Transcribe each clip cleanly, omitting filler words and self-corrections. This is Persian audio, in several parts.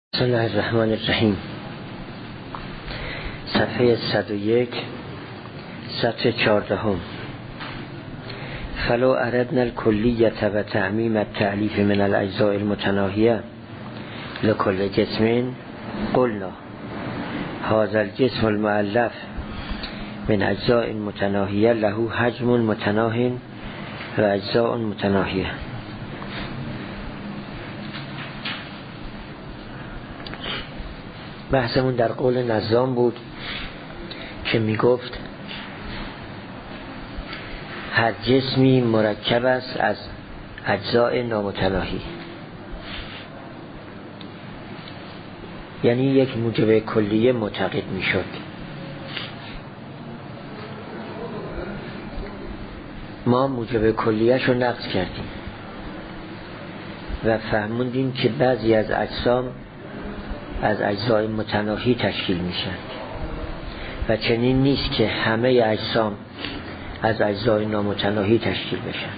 بسم الله الرحمن الرحیم. صفحه 101 سطر 14. فلو اردنا الکلیت و تعمیم التعلیف من الاجزاء المتناهیه لکل جسم قلنا هذا الجسم المؤلف من اجزاء متناهیه له حجم متناه و اجزاء متناهیه. بحثمون در قول نظام بود که می گفت هر جسمی مرکب است از اجزاء نامتناهی، یعنی یک موجب کلیه معتقد می شد. ما موجب کلیه شو نقض کردیم و فهموندیم که بعضی از اجسام از اجزای متناهی تشکیل میشن و چنین نیست که همه اجسام از اجزای نامتناهی تشکیل بشن.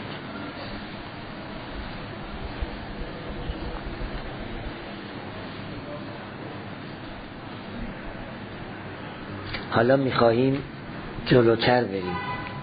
حالا میخواهیم جلوتر بریم،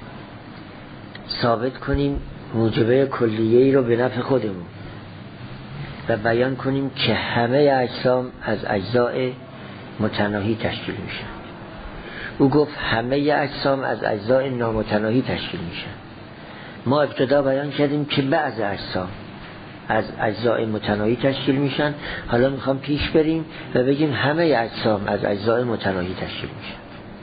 ثابت کنیم موجبه کلیه‌ای رو به نفع خودمون و بیان کنیم که همه اجسام از اجزای متناهی تشکیل میشن. او گفت همه اجسام از اجزای نامتناهی تشکیل میشن. ما ابتدا بیان کردیم که بعض اجسام از اجزای متناهی تشکیل میشن. حالا میخوام پیش بریم و بگیم همه اجسام از اجزای متناهی تشکیل میشن.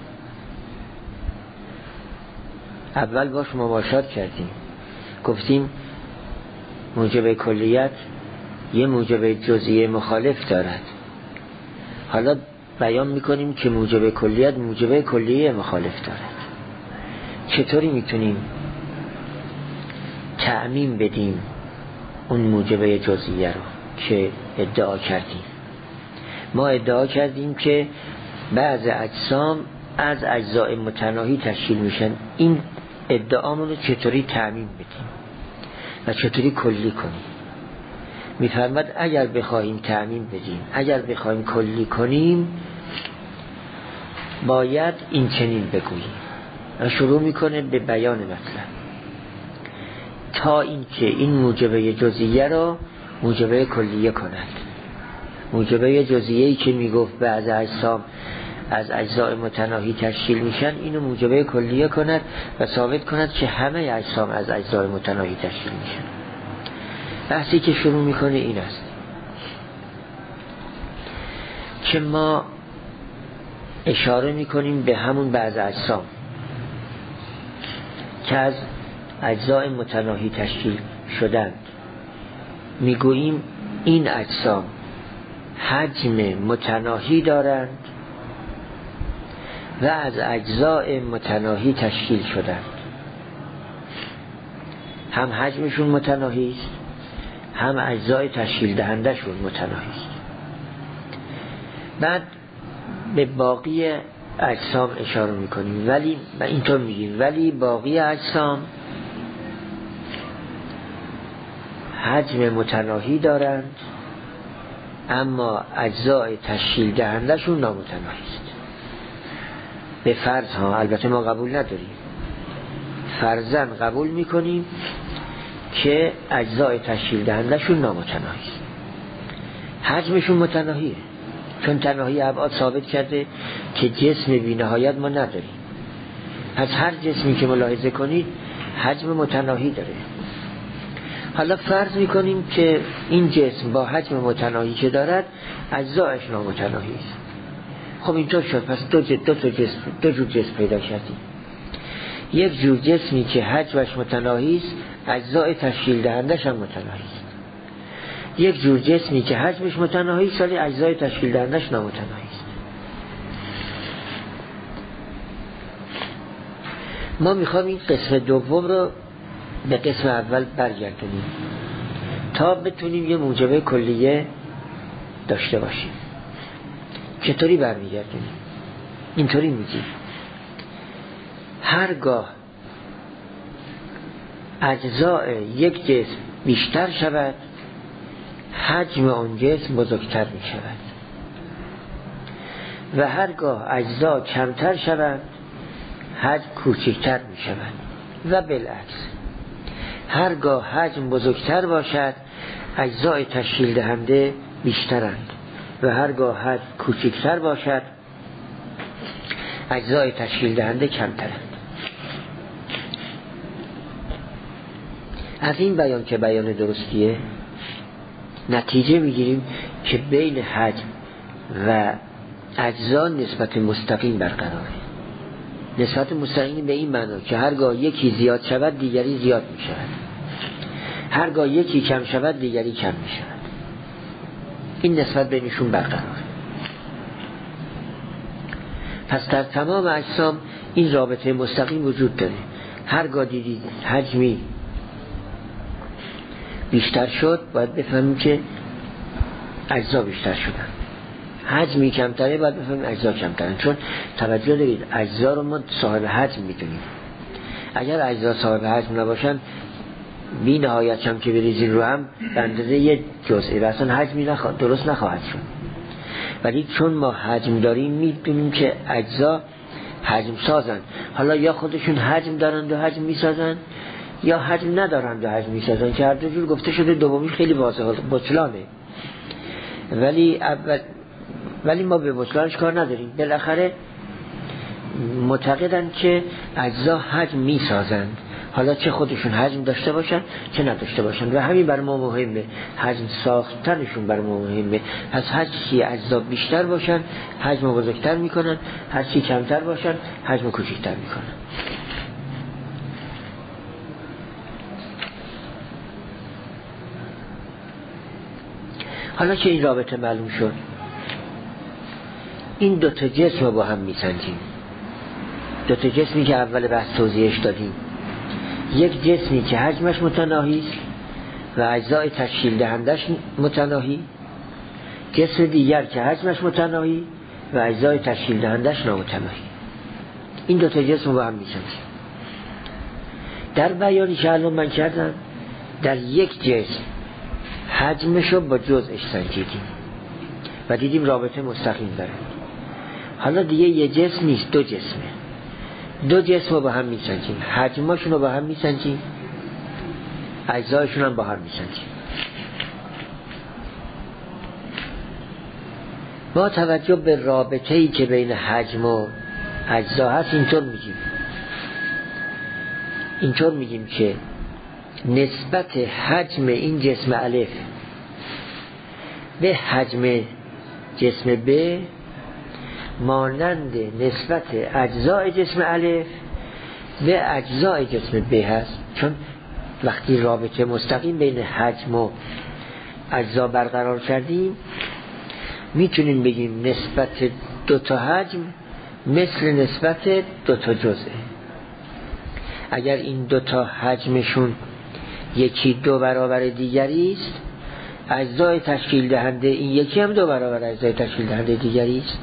اول باش مماشات کردیم، گفتیم موجب کلیت یه موجب جزئیه مخالف دارد. حالا بیان میکنیم که موجب کلیت موجب کلیه مخالف دارد. چطوری میتونیم تعمیم بدیم اون موجب جزئیه رو که ادعا کردیم؟ ما ادعا کردیم که بعض اجسام از اجزای متناهی تشکیل میشن. این ادعامون رو چطوری تعمیم بدیم و چطوری کلی کنیم؟ میفرماد اگر بخواهیم تعمیم بدیم، اگر بخواهیم کلی کنیم، باید این چنین بگوییم. شروع میکنه به بیان مطلب تا اینکه این موجبه جزئیه رو موجبه کلیه کند. موجبه جزئیه‌ای که میگفت بعض اجسام از اجزای متناهی تشکیل میشن، اینو موجبه کلیه کند و ثابت کند که همه اجسام از اجزای متناهی تشکیل میشن. بحثی که شروع میکنه این است که ما اشاره میکنیم به همون بعض اجسام که از اجزای متناهی تشکیل شدند. میگوییم این اجسام حجم متناهی دارند و از اجزای متناهی تشکیل شدند. هم حجمشون متناهی است، هم اجزای تشکیل دهنده شون متناهی است. بعد به باقی اجسام اشاره میکنیم، ولی اینطور میگیم ولی باقی اجسام حجم متناهی دارند اما اجزای تشکیل دهنده شون نامتناهی است. به فرض ها، البته ما قبول نداریم، فرضاً قبول میکنیم که اجزای تشکیل دهنده شون نامتناهی است. حجمشون متناهیه، چون تناهی ابعاد ثابت کرده که جسم بی نهایت ما نداریم. از هر جسمی که ملاحظه کنید حجم متناهی داره. حالا فرض میکنیم که این جسم با حجم متناهی که دارد اجزایش نامتناهی است. خب اینطور شد، پس دو جور جسم پیدا کردیم. یک جور جسمی که حجمش متناهی است، اجزای تشکیل دهندش هم متناهی است. یک جور جسمی که حجمش متناهی است ولی اجزای تشکیل دهندش نامتناهی است. ما میخوام این قسم دوم رو به قسم اول برگردونیم تا بتونیم یه موجبه کلیه داشته باشیم. چطوری برمیگردونیم؟ اینطوری میگیم هرگاه اجزای یک جسم بیشتر شود، حجم آن جسم بزرگتر می شود. و هرگاه اجزا کمتر شوند حجم کوچکتر می شود و بالعکس هرگاه حجم بزرگتر باشد اجزای تشکیل دهنده بیشترند و هرگاه حجم کوچکتر باشد اجزای تشکیل دهنده کمترند. از این بیان که بیان درستیه نتیجه میگیریم که بین حجم و اجزا نسبت مستقیم برقراره. نسبت مستقیم به این معنی که هرگاه یکی زیاد شود دیگری زیاد می شود، هرگاه یکی کم شود دیگری کم می شود. این نسبت بینشون برقراره. پس در تمام اجسام این رابطه مستقیم وجود داره. هرگاه دیدید حجمی بیشتر شد باید بفهمیم که اجزا بیشتر شدن، حجمی کمتره باید بفهمیم اجزا کمترن. چون توجه دارید اجزا رو ما صاحب حجم میدونیم. اگر اجزا صاحب حجم نباشن بی نهایت هم که بریزین رو هم به اندازه یه جزئی و اصلا حجمی درست نخواهد شد. ولی چون ما حجم داریم میدونیم که اجزا حجم سازن. حالا یا خودشون حجم دارند و حجم میسازن یا حجم ندارند و حجم میسازن که هر دو جور گفته شده. دومی خیلی واضحه بطلانه، ولی ما به بطلانش کار نداریم. بالاخره معتقدن که اجزا حجم میسازند، حالا چه خودشون حجم داشته باشن چه نداشته باشن و همین بر ما مهمه. حجم ساختنشون بر ما مهمه. پس هر چی اجزا بیشتر باشن حجم بزرگتر میکنن، هر چی کمتر باشن حجم کوچکتر میکنن. حالا که این رابطه معلوم شد این دوتا جسم رو با هم میسنجیم. دوتا جسمی که اول بحث توضیحش دادیم، یک جسمی که حجمش متناهی است و اجزای تشکیل دهندش متناهی، جسم دیگر که حجمش متناهی و اجزای تشکیل دهندش نامتناهی. این دوتا جسم رو با هم میسنجیم. در بیانی که الان من کردم در یک جسم حجمش رو با جزءش سنجیدیم و دیدیم رابطه مستقیم داره. حالا دیگه یه جسم نیست، دو جسمه. دو جسم رو با هم میسنجیم، حجمشون رو با هم میسنجیم، اجزایشون هم با هم میسنجیم. با توجه به رابطه‌ای که بین حجم و اجزا هست اینطور میگیم که نسبت حجم این جسم الف به حجم جسم ب مانند نسبت اجزای جسم الف به اجزای جسم ب هست. چون وقتی رابطه مستقیم بین حجم و اجزا برقرار کردیم میتونیم بگیم نسبت دوتا حجم مثل نسبت دوتا جزء. اگر این دوتا حجمشون یکی دو برابر دیگری است، اجزای تشکیل دهنده این یکی هم دو برابر اجزای تشکیل دهنده دیگری است.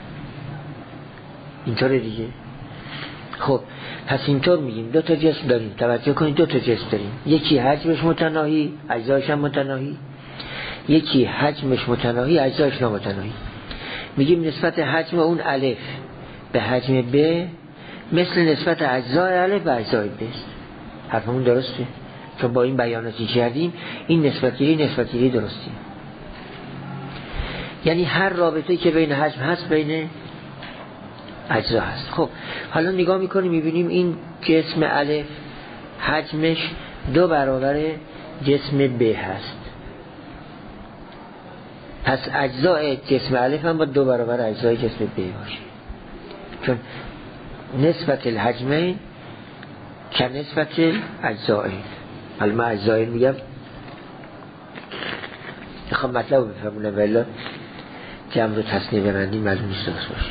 اینطوره دیگه. خب پس اینطور میگیم دو تا جسم داریم. توجه کنید دو تا جسم داریم، یکی حجمش متناهی اجزایش هم متناهی، یکی حجمش متناهی اجزایش نامتناهی. میگیم نسبت حجم اون الف به حجم ب مثل نسبت اجزای الف به اجزای ب است. حرفمون درسته؟ چون با این بیاناتی کردیم این نسبتگیری درسته. یعنی هر رابطه که بین حجم هست بین اجزا هست. خب حالا نگاه میکنیم میبینیم این جسم الف حجمش دو برابر جسم ب هست. پس اجزای جسم الف هم با دو برابر اجزای جسم ب باشه. چون نسبت الحجمین که نسبت اجزائین. حالا من اجزائین میگم میخوام مطلب رو بفهمونم ولی جمع رو تصنیه ببندیم معلوم نیست درست باشه.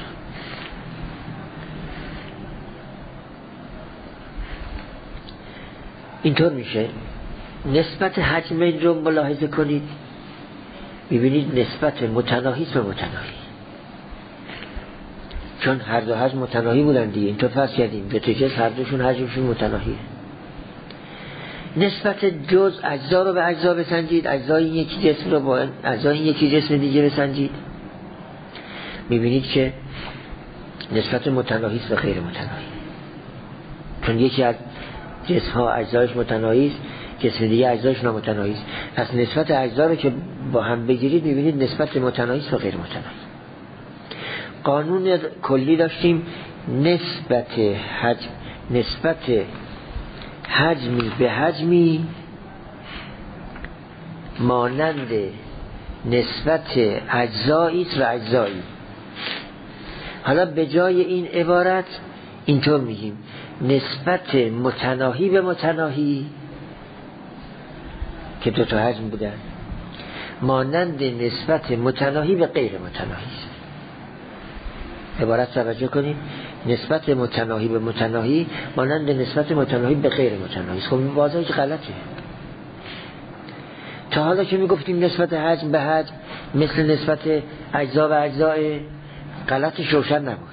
اینطور میشه نسبت حجمین رو ملاحظه کنید، میبینید نسبت متناهی به متناهی. چون هر دو حجم متناهی بودن دیگه. اینطور فرض کردیم دو تا جسم هر دوشون حجمشون متناهیه. نسبت جز اجزا رو به اجزا بسنجید، اجزای یکی جسم رو با اجزای یکی جسم دیگه بسنجید، میبینید که نسبت متناهی است و غیر متناهی. چون یکی از جسم ها اجزایش متناهی است، جسم دیگه اجزایش نامتناهی است. پس نسبت اجزا رو که با هم بگیرید می‌بینید نسبت متناهی است و غیر متناهی. قانون کلی داشتیم نسبت حجمی به حجمی مانند نسبت اجزایی و اجزایی. حالا به جای این عبارت اینطور میگیم نسبت متناهی به متناهی که دو تا حجم بودن مانند نسبت متناهی به غیر متناهی است. عبارت توجه کنیم، نسبت متناهی به متناهی مانند نسبت متناهی به غیر متناهی است. خب این واضحه که غلطه. تا حالا که میگفتیم نسبت حجم به حجم مثل نسبت اجزا به اجزا، غلطش روشن نبود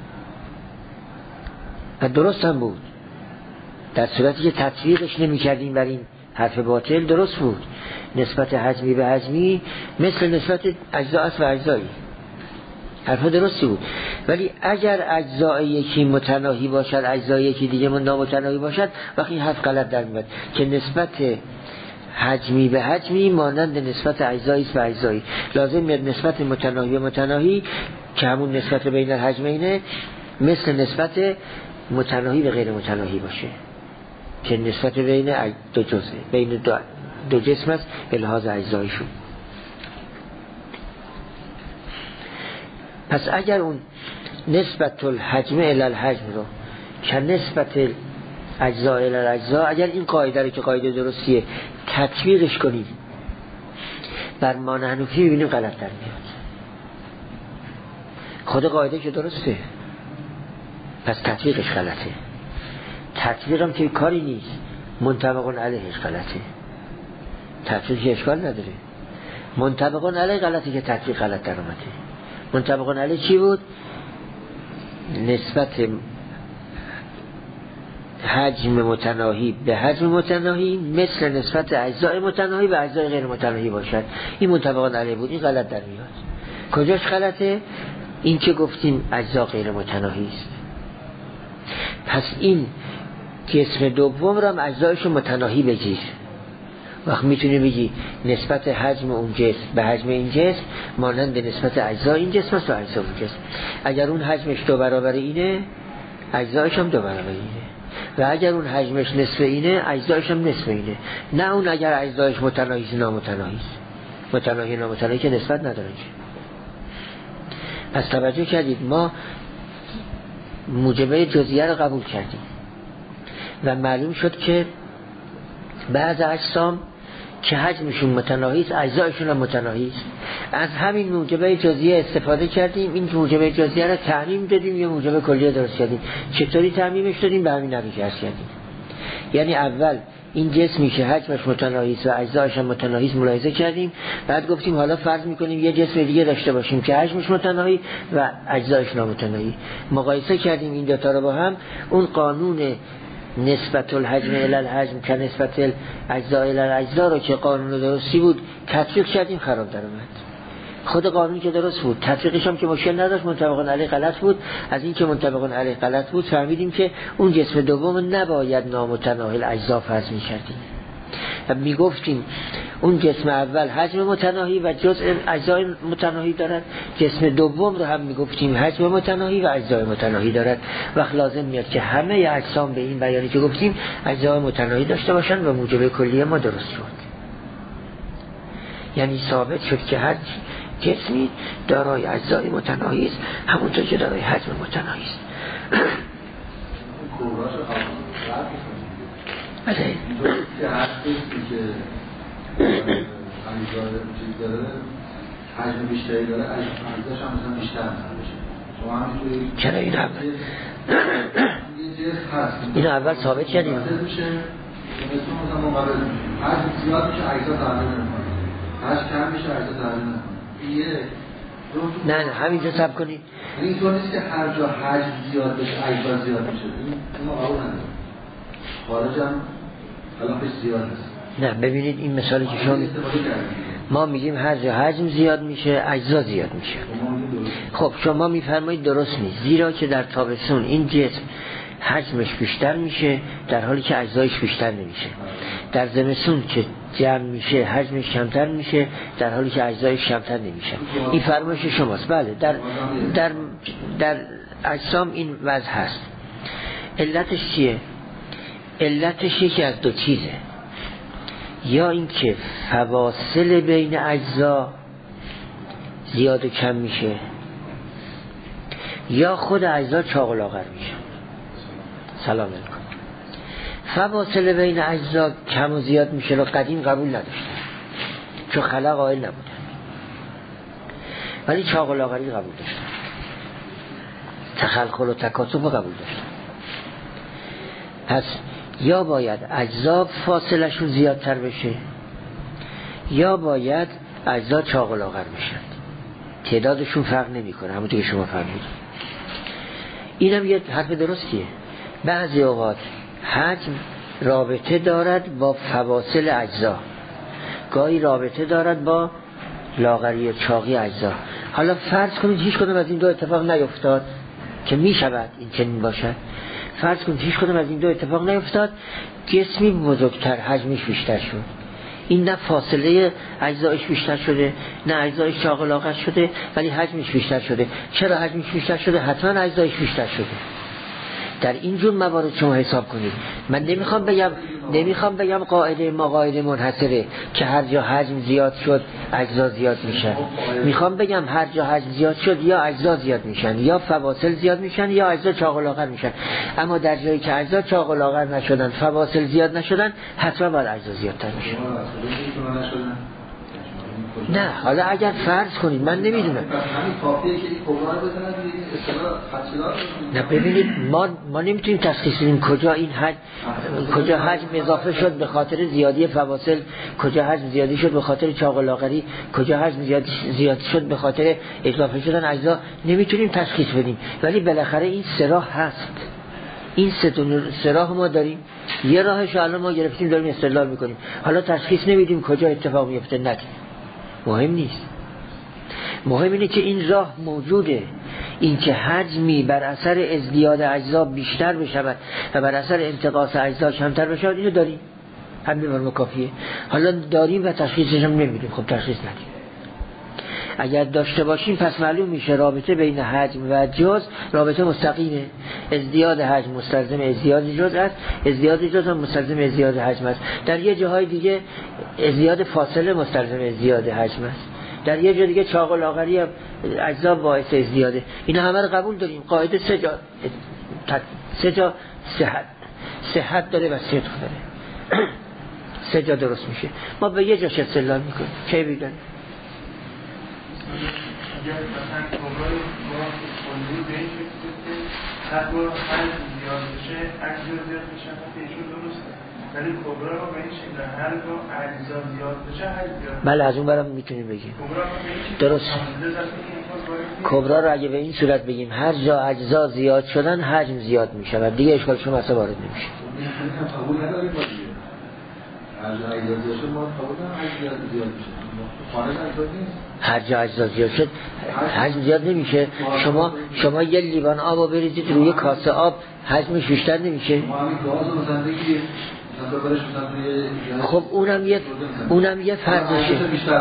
و درست هم بود. در صورتی که تطبیقش نمی کردیم بر این حرف باطل درست بود. نسبت حجمی به حجمی مثل نسبت اجزا است و اجزایی، حرف درستی بود. ولی اگر اجزای یکی متناهی باشد اجزای یکی دیگه نامتناهی باشد وقتی این حرف غلط در میاد که نسبت حجمی به حجمی مانند نسبت اجزایی است و اجزایی. لازم میاد نسبت متناهی به متناهی که همون نسبت بین الحجمینه مثل نسبت متناهی به غیر متناهی باشه که نسبت بین دو جزء بین دو جسم است به لحاظ اجزایشون. پس اگر اون نسبت الحجم الی الحجم رو که نسبت اجزا الی الاجزا، اگر این قاعده رو که قاعده درستیه تطبیقش کنیم بر ما حنفی می‌بینیم غلط در میاد. خود قاعده که درسته پس تطبیقش غلطه. تطبیقم که کاری نیست، منطبق علیهش غلطه. تطبیق اشکال نداره، منطبق علیه غلطه که تطبیق غلط در اومده. منطبق علیه چی بود؟ نسبت حجم متناهی به حجم متناهی مثل نسبت اجزای متناهی به اجزای غیر متناهی باشد. این منطبق علیه بود، این غلط در میاد. کجاش غلطه؟ این که گفتیم اجزا غیر متناهی است. پس این جسم دوم را هم اجزایش متناهی بگیر. وقت میتونی بگی نسبت حجم اون جسم به حجم این جسم مانند نسبت اجزای این جسم است و اجزای اون جسم. اگر اون حجمش 2 برابر اینه اجزایش هم 2 برابر اینه و اگر اون حجمش نصف اینه اجزایش هم نصف اینه. نه اون اگر اجزایش متناهی است نامتناهی است. متناهی نامتناهی که نسبت نداره. پس توجه کردید ما موجبه جزئیه رو قبول کردیم و معلوم شد که بعض اجسام که حجمشون متناهی است اجزایشون هم متناهی است. از همین موجبه جزئیه استفاده کردیم، این موجبه جزئیه رو تعمیم دادیم یا موجبه کلیه درست کردیم. چطوری تعمیمش دادیم؟ به همین نحوی که عرض کردیم. یعنی اول این جسمی که حجمش متناهی است و اجزایش هم متناهی است ملاحظه کردیم، بعد گفتیم حالا فرض میکنیم یه جسم دیگه داشته باشیم که حجمش متناهی و اجزایش نامتناهی. مقایسه کردیم این دو تا رو با هم، اون قانون نسبت الحجم الی الحجم که نسبت اجزا الی الاجزا رو که قانون درستی بود تطبیق کردیم، خراب در اومد. خود قانون که درست بود تطبیقش هم که مشکل نداشت، منطبق علیه غلط بود. از این که منطبق علیه غلط بود فهمیدیم که اون جسم دوم نباید نامتناهی الاجزا فرض می‌کردیم و میگفتیم اون جسم اول حجم متناهی و جزء اجزای متناهی دارد، جسم دوم رو هم میگفتیم حجم متناهی و اجزای متناهی دارد. وقت لازم میاد که همه اجسام به این بیانی که گفتیم اجزای متناهی داشته باشن و موجب کلیه ما درست شد. یعنی ثابت شد که هر جسمی دارای اجزای متناهی است همونطور که دارای حجم متناهی است. بله که هر چیزی که اجزای چیز داره حجم بیشتری داره اجزاش هم مثلا بیشتر میشه. شما همینجوری چرا این اول یه جسم هست این اول ثابت کردیم میشه مثلا مقابل حجم زیاد میشه اجزا تغییر نمیکنه، حجم کم میشه اجزا تغییر نمیکنه. نه همینجا صبر کنید. این طور نیست که هر جا حجم زیاد بشه اجزا زیاد میشه. این قبول نداره. خارج هم خلافش زیاد است. نه ببینید این مثالی که شما ما میگیم هر جا حجم زیاد میشه اجزا زیاد میشه. خب شما میفرمایید درست نیست، زیرا که در تابستون این جسم حجمش بیشتر میشه در حالی که اجزایش بیشتر نمیشه. در زمستون که جمع میشه حجمش کمتر میشه در حالی که اجزایش کمتر نمیشه. این فرمایش شماست. بله در اجسام این وضع هست. علتش چیه؟ علتش یکی از دو چیزه، یا اینکه فواصل بین اجزا زیاد و کم میشه، یا خود اجزا چاق و لاغر میشه. سلام علیکم. فواصل بین اجزا کم و زیاد میشه رو قدیم قبول نداشتن چون خلق قائل نبودن، ولی چاق و لاغری قبول داشتن، تخلخل و تکاثف قبول داشتن. پس یا باید اجزا فاصلشون زیادتر بشه یا باید اجزا چاق و لاغر بشن. تعدادشون فرق نمیکنه، همونطور که شما فرمودید. اینم یه حرف درستیه. بعضی اوقات حجم رابطه دارد با فواصل اجزا، گاهی رابطه دارد با لاغری و چاقی اجزا. حالا فرض کنید هیچ کدوم از این دو اتفاق نیفتاد که میشود این چنین باشد. فرض کنید هیچ کدوم از این دو اتفاق نیفتاد، جسمی بزرگتر حجمش بیشتر شد، این نه فاصله اجزایش بیشتر شده نه اجزایش چاق و لاغر شده ولی حجمش بیشتر شده. چرا حجمش بیشتر شده؟ حتما اجزایش بیشتر شده. در این جور موارد شما حساب کنید. من نمیخوام بگم قاعده ما قاعده منحصره که هر جا حجم زیاد شد اجزا زیاد میشن. میخوام بگم هر جا حجم زیاد شد یا اجزا زیاد میشن یا فواصل زیاد میشن یا اجزا چاق و لاغر میشن. اما در جایی که اجزا چاق و لاغر نشدن، فواصل زیاد نشدن، حتما باید اجزا زیادتر میشن. نه حالا اگر فرض کنید، من نمیدونم، نه ببینید ما نمیتونیم تشخیص بدیم کجا حجم اضافه شد به خاطر زیادی فواصل، کجا حجم زیادی شد به خاطر چاق و لاغری، کجا حجم زیاد شد به خاطر اضافه شدن اجزا. نمیتونیم تشخیص بدیم، ولی بالاخره این سه راه هست. این سه راه ما داریم. یه راهش الان ما گرفتیم داریم استدلال میکنیم. حالا تشخیص نمیدیم کجا اتفاق میفته. نه مهم نیست. مهم اینه که این راه موجوده. این که حجمی بر اثر ازدیاد اجزا بیشتر بشود و بر اثر انتقاص اجزا کمتر بشود، اینو داریم. همین برمو کافیه. حالا داریم و تشخیصش هم نمیدیم. خب تشخیص ندیم. اگر داشته باشیم پس معلوم میشه رابطه بین حجم و جز رابطه مستقیمه. ازدیاد حجم مستلزم ازدیاد جز است، ازدیاد جز هم مستلزم ازدیاد حجم است. در یه جاهای دیگه ازدیاد فاصله مستلزم ازدیاد حجم است، در یه جا دیگه چاق و لاغری اجزا باعث ازدیاده. اینا همه رو قبول داریم. قاعده سه جا صحت داره و صدق داره. سه جا درست میشه. ما به یه جاش استدلال میکنیم. چه بیدانیم؟ اگر مثلا کبرای ما کلی به این شکل که هر بار حجم زیاد بشه اجزا زیاد بشه، حتی ایشون درسته، ولی کبرا رو به این شکل هر بار اجزا زیاد بشه حجم زیاد بشه. بله از اون برم میتونیم بگیم درست. کبرا رو اگه به این صورت بگیم هر جا اجزا زیاد شدن حجم زیاد میشه و دیگه اشکال شما اصلا وارد نمیشه. هر جا اجزا زیاد شد حجم زیاد نمیشه. شما یه لیوان آب رو بریزید روی کاسه آب، حجمش بیشتر نمیشه. خب اونم یه فرضشه.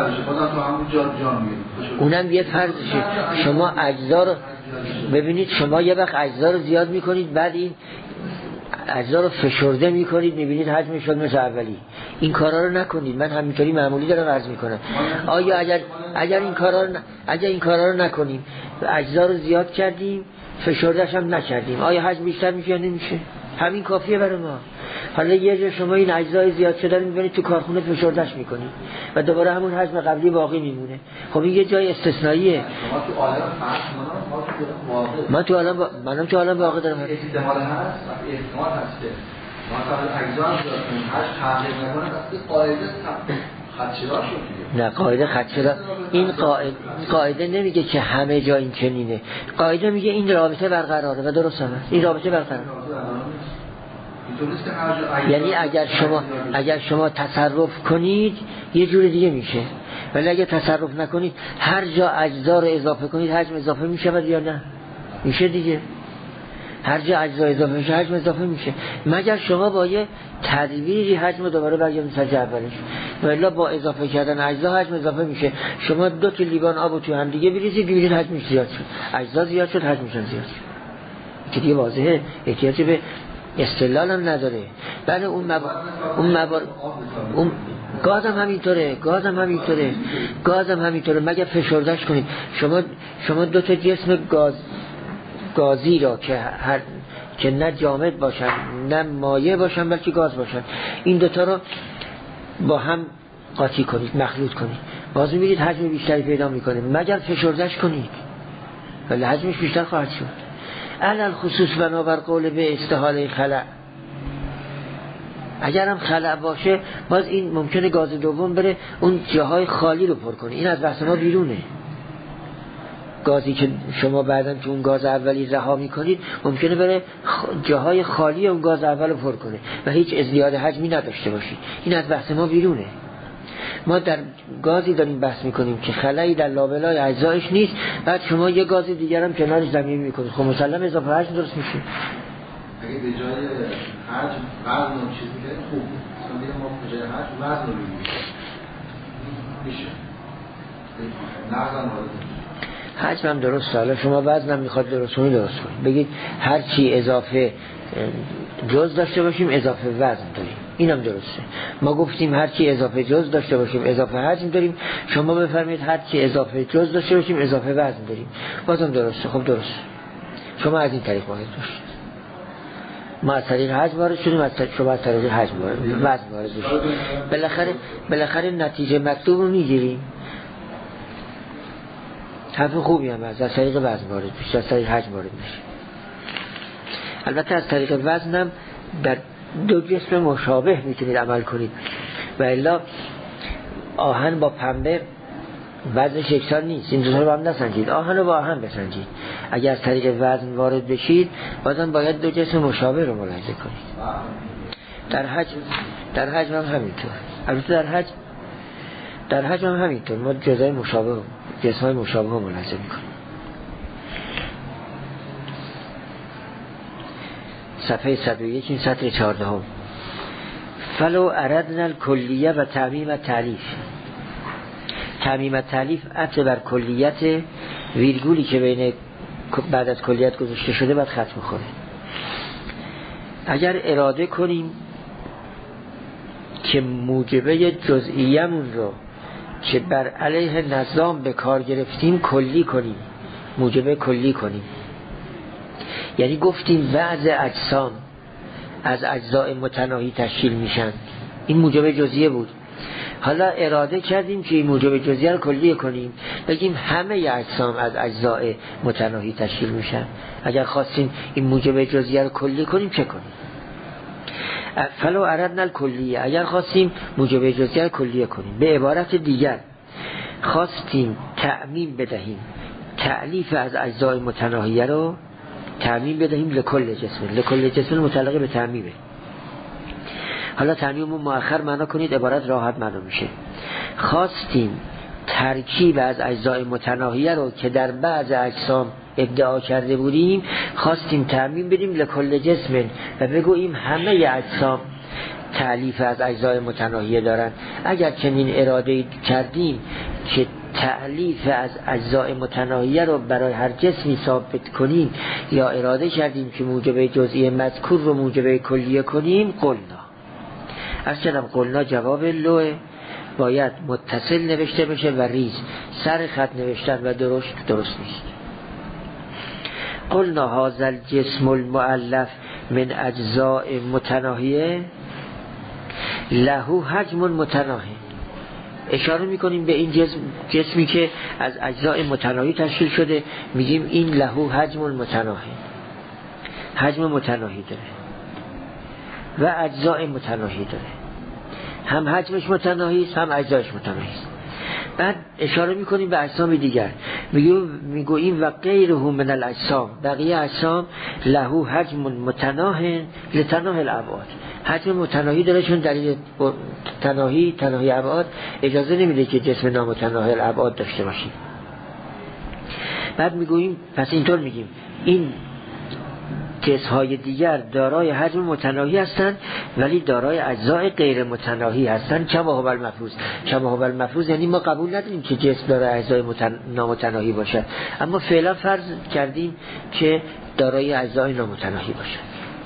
اونم یه فرضشه. شما اجزا رو ببینید، شما یه وقت اجزا رو زیاد میکنید، بعد این اجزا رو فشرده میکنید، میبینید حجمش شد مثل اولی. این کارا رو نکنید. من همینطوری معمولی دارم عرض میکنم. آیا اگر این کارا رو نکنیم، اجزا رو زیاد کردیم، فشردهش هم نکردیم، آیا حجم بیشتر میشه یا نمیشه؟ همین کافیه برای ما. حالا یه جا شما این اجزای زیاد شده رو میبینید تو کارخونه فشردهش میکنید و دوباره همون حجم قبلی باقی میمونه. خب این یه جای استثنائیه. منم تو عالم واقع دارم. احتمال هست که مثلا اجزا هم هر تغییر نکنه، وقتی قاعده خدشه‌دار شد. نه قاعده خدشه‌دار، این قاعده نمیگه که همه جا این چنینه. قاعده میگه این رابطه برقراره و درست هم هست. این رابطه برقراره. یعنی اگر شما تصرف کنید یه جور دیگه میشه، ولی اگه تصرف نکنید هر جا اجزا رو اضافه کنید حجم اضافه میشه یا نه؟ میشه دیگه. هر جا اجزا اضافه میشه حجم اضافه میشه، مگر شما با یه تدویری حجم دوباره برگردید سطح اولش، ولی با اضافه کردن اجزا حجم اضافه میشه. شما 2 لیوان آب تو هم دیگه بریزید ببینید حجمش زیاد شد، اجزا زیاد شد، حجمش زیاد شد. که دیگه واضحه، احتیاجی به استدلال هم نداره. بله اون گاز هم همینطوره، مگر فشردش کنید. شما 2 جسم گازی را که نه جامد باشن نه مایع باشن بلکه گاز باشن، این 2 رو با هم قاطی کنید، مخلوط کنید، باز می‌بینید حجم بیشتری پیدا میکنه، مگر فشردش کنید، ولی حجمش بیشتر خواهد شد. علل خصوص بنابر قول به استحاله خلع. اگر هم خلع باشه باز این ممکنه گاز دوم بره اون جاهای خالی رو پر کنه. این از بحث ما بیرونه. گازی که شما بعداً که اون گاز اولی رها میکنید ممکنه بره جاهای خالی اون گاز اول رو پر کنه و هیچ ازدیاد حجمی نداشته باشید. این از بحث ما بیرونه. ما در گازی داریم بحث میکنیم که خلایی در لابلای اجزایش نیست، بعد شما یه گاز دیگر هم کنارش ضمیمی میکنید، خب مسلم اضافه حجم درست میشه. اگه به جای حجم وزن و چیزی که خوب مثلا میگم ما به جای حجم وزن رو میشه نقضم حجم هم درست. حالا شما وزنم میخواد درست کنید بگید هر چی اضافه جز داشته باشیم اضافه وزن داریم، اینم درسته. ما گفتیم هر چی اضافه جز داشته باشیم اضافه حجم داریم، شما بفرمایید هر چی اضافه جز داشته باشیم اضافه وزن داریم، بازم درسته. خب درسته، شما از این طریق وارد بشید، ما از طریق حجم وارد شدیم، شما از طریق حجم وزن وارد بشید. بالاخره نتیجه مطلوب رو میگیریم. حرف خوبی هم از طریق وزن وارد بشید، از طریق حجم وارد بشید. البته از طریق وزن هم در 2 جسم مشابه میتونید عمل کنید، و الا آهن با پنبه وزنش یکسان نیست، این 2 رو با هم نسنجید، آهن رو با آهن بسنجید. اگر از طریق وزن وارد بشید بازم باید 2 جسم مشابه رو ملاحظه کنید. در حجم هم همینطور. البته در حجم هم همینطور، ما جزای مشابه جسمای مشابه رو ملاحظه میکنیم. صفحه 101 این سطر 14. فلو اردنا الکلیه و تعمیم التعلیف. تعمیم التعلیف عطف بر کلیت، ویرگولی که بین بعد از کلیت گذاشته شده بعد ختم می‌خوره. اگر اراده کنیم که موجبه جزئیمون رو که بر علیه نظام به کار گرفتیم کلی کنیم، موجبه کلی کنیم، یعنی گفتیم بعض اجسام از اجزاء متناهی تشکیل میشن، این موجب جزئیه بود. حالا اراده کردیم که این موجب جزئیه رو کلیه کنیم، بگیم همه اجسام از اجزاء متناهی تشکیل میشن. اگر خواستیم این موجب جزئیه رو کلیه کنیم چه کنیم؟ فلو اردنا الکلیه، اگر خواستیم موجب جزئیه رو کلیه کنیم. به عبارت دیگر خواستیم تعمیم بدهیم، تعلیف از اجزاء متناهیه رو تعمیم بدهیم لکل جسم متعلق به تعمیمه. حالا تعمیم رو مؤخر معنا کنید، عبارت راحت معنا میشه. خواستیم ترکیب از اجزاء متناهیه رو که در بعض اجسام ادعا کرده بودیم خواستیم تعمیم بدیم لکل جسم و بگوییم همه اجسام تعلیف از اجزاء متناهیه دارن. اگر چنین اراده کردیم که تعلیف از اجزاء متناهیه رو برای هر جسمی ثابت کنیم یا اراده کردیم که موجب جزئی مذکور رو موجب کلیه کنیم، قلنا. از چنم قلنا جواب لوه باید متصل نوشته بشه و ریز، سر خط نوشتن و درست نیست. قلنا هذا الجسم المؤلف من اجزاء متناهیه له حجم متناهی. اشاره میکنیم به این جسمی که از اجزاء متناهی تشکیل شده، میگیم این له حجم متناهی، حجم متناهی داره و اجزاء متناهی داره، هم حجمش متناهی است هم اجزایش متناهی است. بعد اشاره میکنیم به اجسام دیگر، میگوییم و غیره من الاجسام، بقیه اجسام له حجم متناه لتناه الابعاد، حجم متناهی داره چون دلیل تناهی ابعاد اجازه نمیده که جسم نامتناهی الابعاد داشته باشیم. بعد میگوییم پس اینطور میگیم این جسم‌های دیگر دارای حجم متناهی هستند ولی دارای اجزای غیر متناهی هستند. کما هو المفروض یعنی ما قبول نداریم که جسم دارای اجزای نامتناهی باشد، اما فعلا فرض کردیم که دارای اجزای نامتناهی باشد.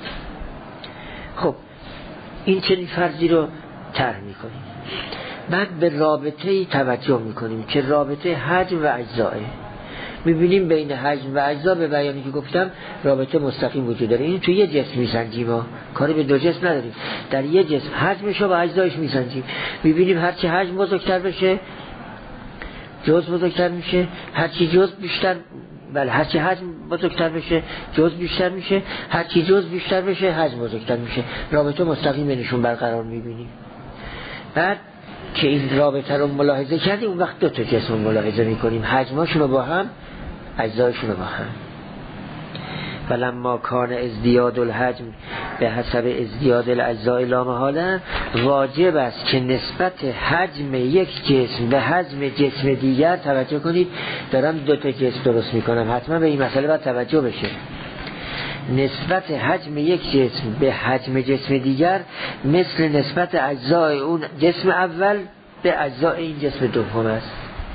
خب این چنین فرضی رو طرح می‌کنیم. بعد به رابطه‌ای توجه می‌کنیم که رابطه حجم و اجزاه. می‌بینیم بین حجم و اجزا به بیانی که گفتم رابطه مستقیم وجود داره. این توی یه جسم می‌سنجیم، ما کاری به دو جسم نداریم. در یه جسم حجمش رو با اجزایش می‌سنجیم. می‌بینیم هر چه حجم بزرگتر بشه جزء بزرگتر میشه، هر چی جزء بیشتر هر چی حجم بزرگتر بشه جزء بیشتر میشه، هر چی جزء بیشتر بشه حجم بزرگتر میشه. رابطه مستقیم بینشون برقرار می‌بینیم. بعد که این رابطه رو ملاحظه کردیم اون وقت دو تا جسم رو ملاحظه می‌کنیم، حجمشون رو با هم، اجزایشون رو با هم. فلما کان ازدیاد الحجم به حسب ازدیاد الاجزاء لا محاله، واجب است که نسبت حجم یک جسم به حجم جسم دیگر، توجه کنید دارم دو تا جسم درست میکنم، حتما به این مسئله باید توجه بشه. نسبت حجم یک جسم به حجم جسم دیگر مثل نسبت اجزای اون جسم اول به اجزای این جسم دوم است.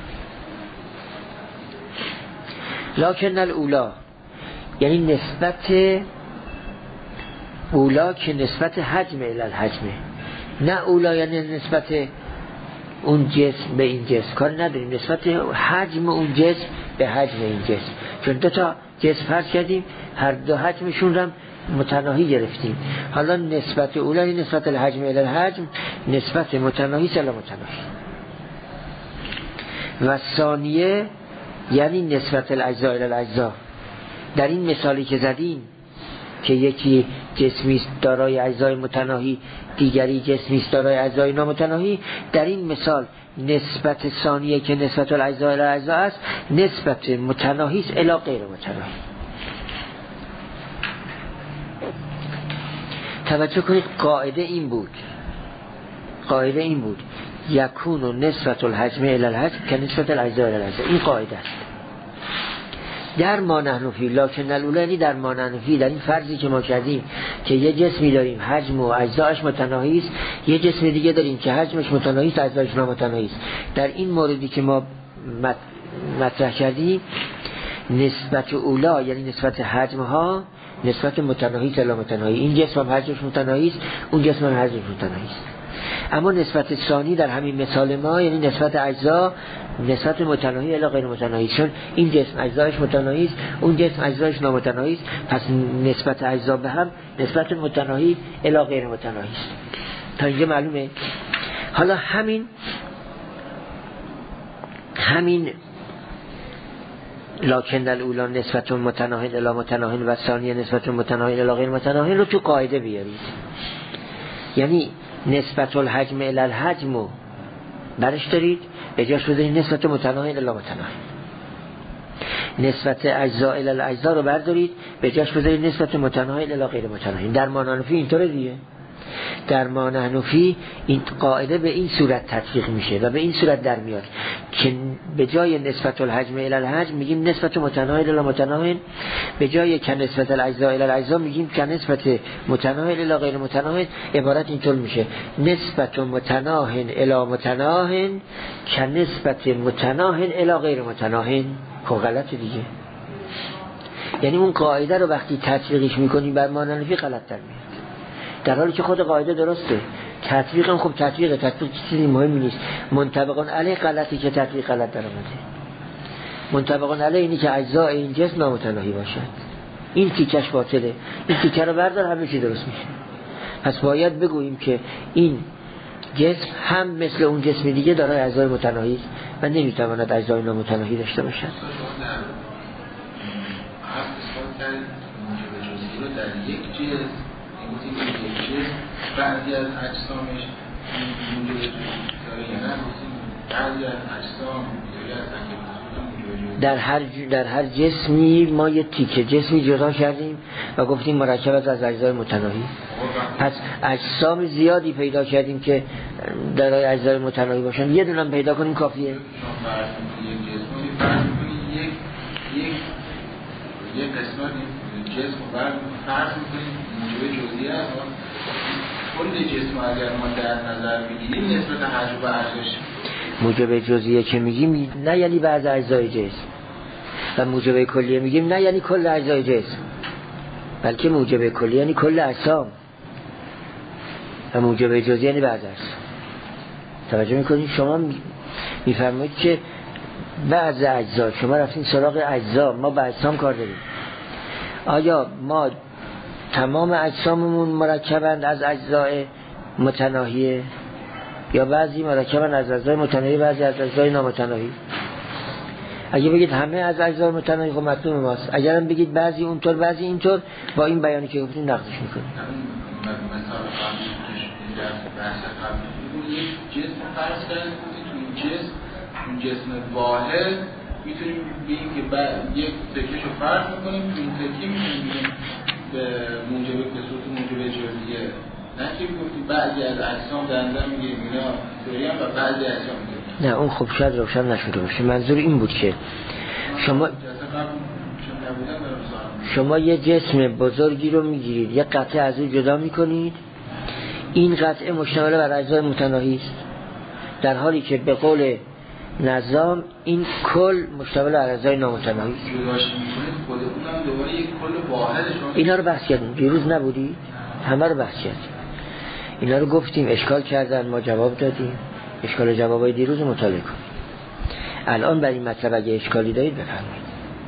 لکن الاولا یعنی نسبت اولا که نسبت حجم الی الحجمه، نه اولا یعنی نسبت اون جسم به این جسم، کار نداریم، نسبت حجم اون جسم به حجم این جسم، چون دو تا جسم فرض کردیم هر دو حجمشون رو متناهی گرفتیم. حالا نسبت اولا یعنی نسبت الحجم الی الحجم، نسبت متناهی الی متناهی. و ثانیه یعنی نسبت الاجزاء الی الاجزاء. در این مثالی که زدیم که یکی جسمی است دارای اجزای متناهی، دیگری جسمی است دارای اجزای نامتناهی، در این مثال نسبت ثانیه که نسبت الاجزاء الی الاجزاء است نسبت متناهی است الی غیر متناهی. توجه کنید قاعده این بود یکون نسبت الحجم الی الحجم که نسبت الاجزاء الی الاجزاء. این قاعده است در ما نحن فی. لکن الاولی در ما نحن فی، در این فرضی که ما کردیم که یه جسمی داریم حجم و اجزایش متناهی است، یه جسم دیگه داریم که حجمش متناهی است اجزایش نامتناهی است. در این موردی که ما مطرح کردیم نسبت اولا یعنی نسبت حجم ها نسبت متناهی الی متناهی، این جسم هم حجمش متناهی است اون جسم هم حجمش متناهی است. اما نسبت ثانی در همین مثال ما یعنی نسبت اجزا نسبت متناهی الی غیر متناهی، چون این جسم اجزایش متناهی است اون جسم اجزایش نامتناهی است، پس نسبت اجزا به هم نسبت متناهی الی غیر متناهی است. تا اینجا معلومه؟ حالا همین لکن الاولا نسبت متناهی الی متناهی و ثانیه نسبت متناهی الی غیر متناهی رو تو قاعده بیارید. یعنی نسبت الحجم الی الحجم رو برش دارید، به جاش بذارید نسبت متناهی الی متناهی. نسبت اجزاء الی الاجزاء رو بردارید، به جاش بذارید نسبت متناهی الی غیر متناهی. در ما نحن فی اینطوره دیگه. در ما نحن فی این قاعده به این صورت تطبیق میشه و به این صورت در میاد که به جای نسبت الحجم الی الحجم میگیم نسبت متناهی الی متناهی، به جای که نسبت الاجزاء الی الاجزاء میگیم که نسبت متناهی الی غیر متناهی. عبارت اینطور میشه نسبت متناهی الی متناهی که نسبت متناهی الی غیر متناهی. خب غلطه دیگه، یعنی اون قاعده رو وقتی تطبیقش میکنیم بر ما نحن فی غلط در میاد، در حالی که خود قاعده درسته. تطبیق هم خب تطبیق چیزی مهمی نیست. منطبقان علیه غلطی که تطبیق غلط در آمده. منطبقان علیه اینی که اجزاء این جسم نامتناهی باشد، این تیکش باطله، این تیکه رو بردار همه چی درست میشه. پس باید بگوییم که این جسم هم مثل اون جسم دیگه دارای اجزای متناهی است و نمیتواند اجزای نامتناهی داشته باشد. در یک جسم بعضی از اجسامش موجود داره یا نه؟ بعضی از اجسام در هر جسمی ما یه تیکه جسمی جدا کردیم و گفتیم مرکب از اجزای متناهی. پس اجسام زیادی پیدا کردیم که در اجزای متناهی باشن، یه دونه پیدا کنیم کافیه. یک قسمت جسم رو فرض میکنیم موجب جزئی است، کل جسم اگر ما در نظر بگیریم نسبت حجم و ارزش موجب جزئیه که میگیم نه یعنی بعض اجزای جسم، و موجب کلیه میگیم نه یعنی کل اجزای جسم، بلکه موجب کلیه یعنی کل اجسام و موجب جزئی یعنی بعض اجزا. توجه میکنید؟ شما میفرمایید که بعض اجزا، شما رفتین سراغ اجزا، ما به اجسام کار داریم. آیا ما تمام اجساممون مرکبند از اجزای متناهیه یا بعضی مرکبند از اجزای متناهی، بعضی از اجزای نامتناهی؟ اگه بگید همه از اجزای متناهی خب مطلوب ماست، اگرم بگید بعضی اونطور بعضی اینطور، با این بیانی که گفتیم نقضش میکنیم. مثلا بحث قبلی یک جسم فرض کردیم تو این جسم واحد میتونیم بگیم که یک تکهشو فرض میکنیم، تو این تکه میتونیم به موجب به صورت موجب جزئیه، نه که میگفتیم بعضی از اجسام در نظر میگیریم اینا طوری هم و بعضی اجسام میگیریم. نه اون خب شاید روشن نشده باشه. منظور این بود که شما یه جسم بزرگی رو میگیرید، یه قطعه از اون جدا میکنید، این قطعه مشتمل بر اجزای متناهی است، در حالی که به قول نظام این کل مشتمل بر اجزای نامتناهی است. خود اونم دوباره یک کل واحد. اینا رو بحث کردیم، دیروز نبودی؟ همه رو بحث کردیم، اینا رو گفتیم، اشکال کردن، ما جواب دادیم. اشکال جوابای دیروز مطالعه کنید. الان بر این مطلب اگه اشکالی دارید بفرمایید.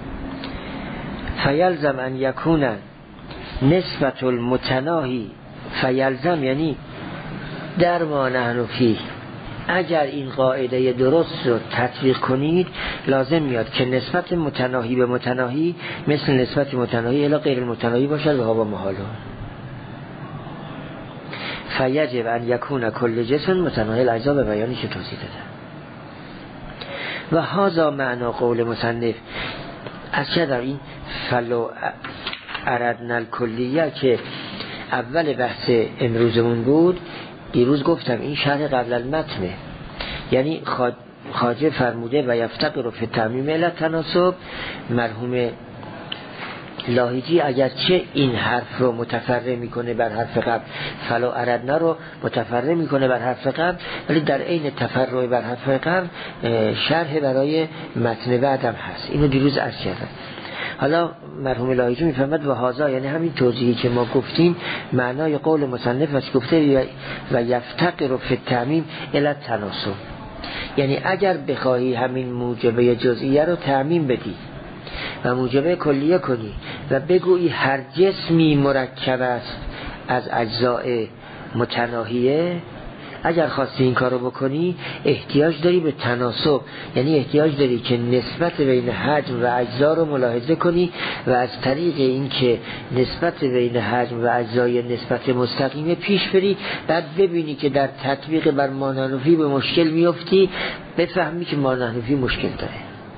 فیلزم ان یکون نسبت المتناهی، فیلزم یعنی در ما نحن فیه، اگر این قاعده درست رو تطبیق کنید لازم میاد که نسبت متناهی به متناهی مثل نسبت متناهی الی غیر المتناهی باشد و ها با محاله. فیجب ان یکون کل جسم متناهی الاجزا، به بیانی که توضیح دادم. و هذا معنا قول مصنف از چه در این فلو اردنا الکلیه که اول بحث امروزمون بود. دیروز گفتم این شرح قبل المتنه، یعنی خواجه فرموده و یفتقر فی تمیم الی تناسب. مرحوم لاهیجی اگرچه این حرف رو متفرع میکنه بر حرف قبل، فلو اردنا رو متفرع میکنه بر حرف قبل، ولی در عین تفرع بر حرف قبل شرح برای متن بعدم هست. اینو دیروز عرض کردم. حالا مرحوم لاهیجی میفهمد و هازا یعنی همین توضیحی که ما گفتیم معنای قول مصنف است، گفته و یفتقر فی التعمیم الی التناسب، یعنی اگر بخواهی همین موجبه جزئیه رو تعمیم بدی و موجبه کلیه کنی و بگویی هر جسمی مرکب است از اجزای متناهیه، اگر خواستی این کارو بکنی احتیاج داری به تناسب، یعنی احتیاج داری که نسبت بین حجم و اجزا رو ملاحظه کنی و از طریق این که نسبت بین حجم و اجزای نسبت مستقیمه پیش بری، بعد ببینی که در تطبیق بر مانحنفی به مشکل میفتی، بفهمی که مانحنفی مشکل داره.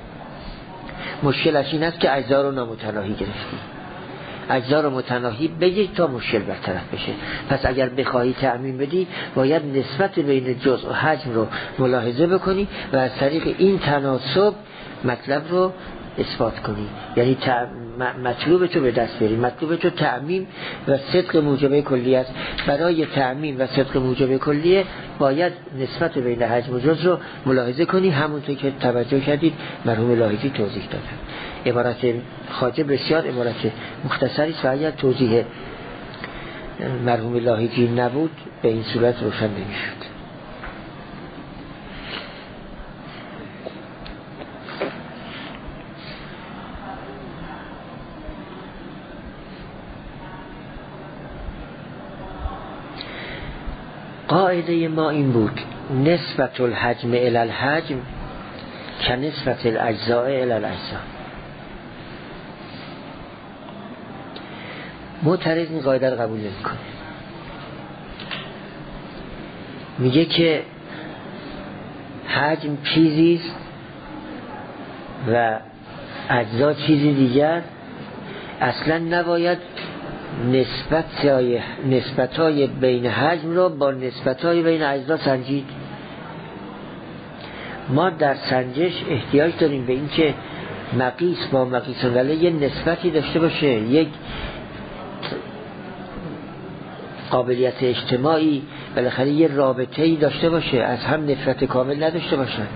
مشکلش این است که اجزا رو نامتناهی گرفتی، اجزا رو متناهی بگیر تا مشکل برطرف بشه. پس اگر بخواهی تعمیم بدی باید نسبت بین جزء و حجم رو ملاحظه بکنی و از طریق این تناسب مطلب رو اثبات کنی، یعنی مطلوب تو به دست بری. مطلوب تو تعمیم و صدق موجبه کلیه است. برای تعمیم و صدق موجبه کلیه باید نسبت بین حجم و جزء رو ملاحظه کنی، همونطور که توجه کردید مرحوم لاهیجی توضیح دادن. عبارت خواجه بسیار عبارت مختصری است و اگر توضیح مرحوم لاهیجی نبود به این صورت روشن نمی‌شد. قاعده ما این بود: نسبت الحجم الی الحجم که نسبت الاجزاء الی الاجزاء. معترض این قاعده رو قبول نمی‌کنه، حجم چیزیست و اجزا چیزی دیگر. اصلا نباید نسبت‌های بین حجم رو با نسبت‌های بین اجزا سنجید. ما در سنجش احتیاج داریم به این که مقیس با مقیس علیه یه نسبتی داشته باشه، یک قابلیت اجتماعی، بالاخره یه رابطه‌ای داشته باشه، از هم نفرت کامل نداشته باشن.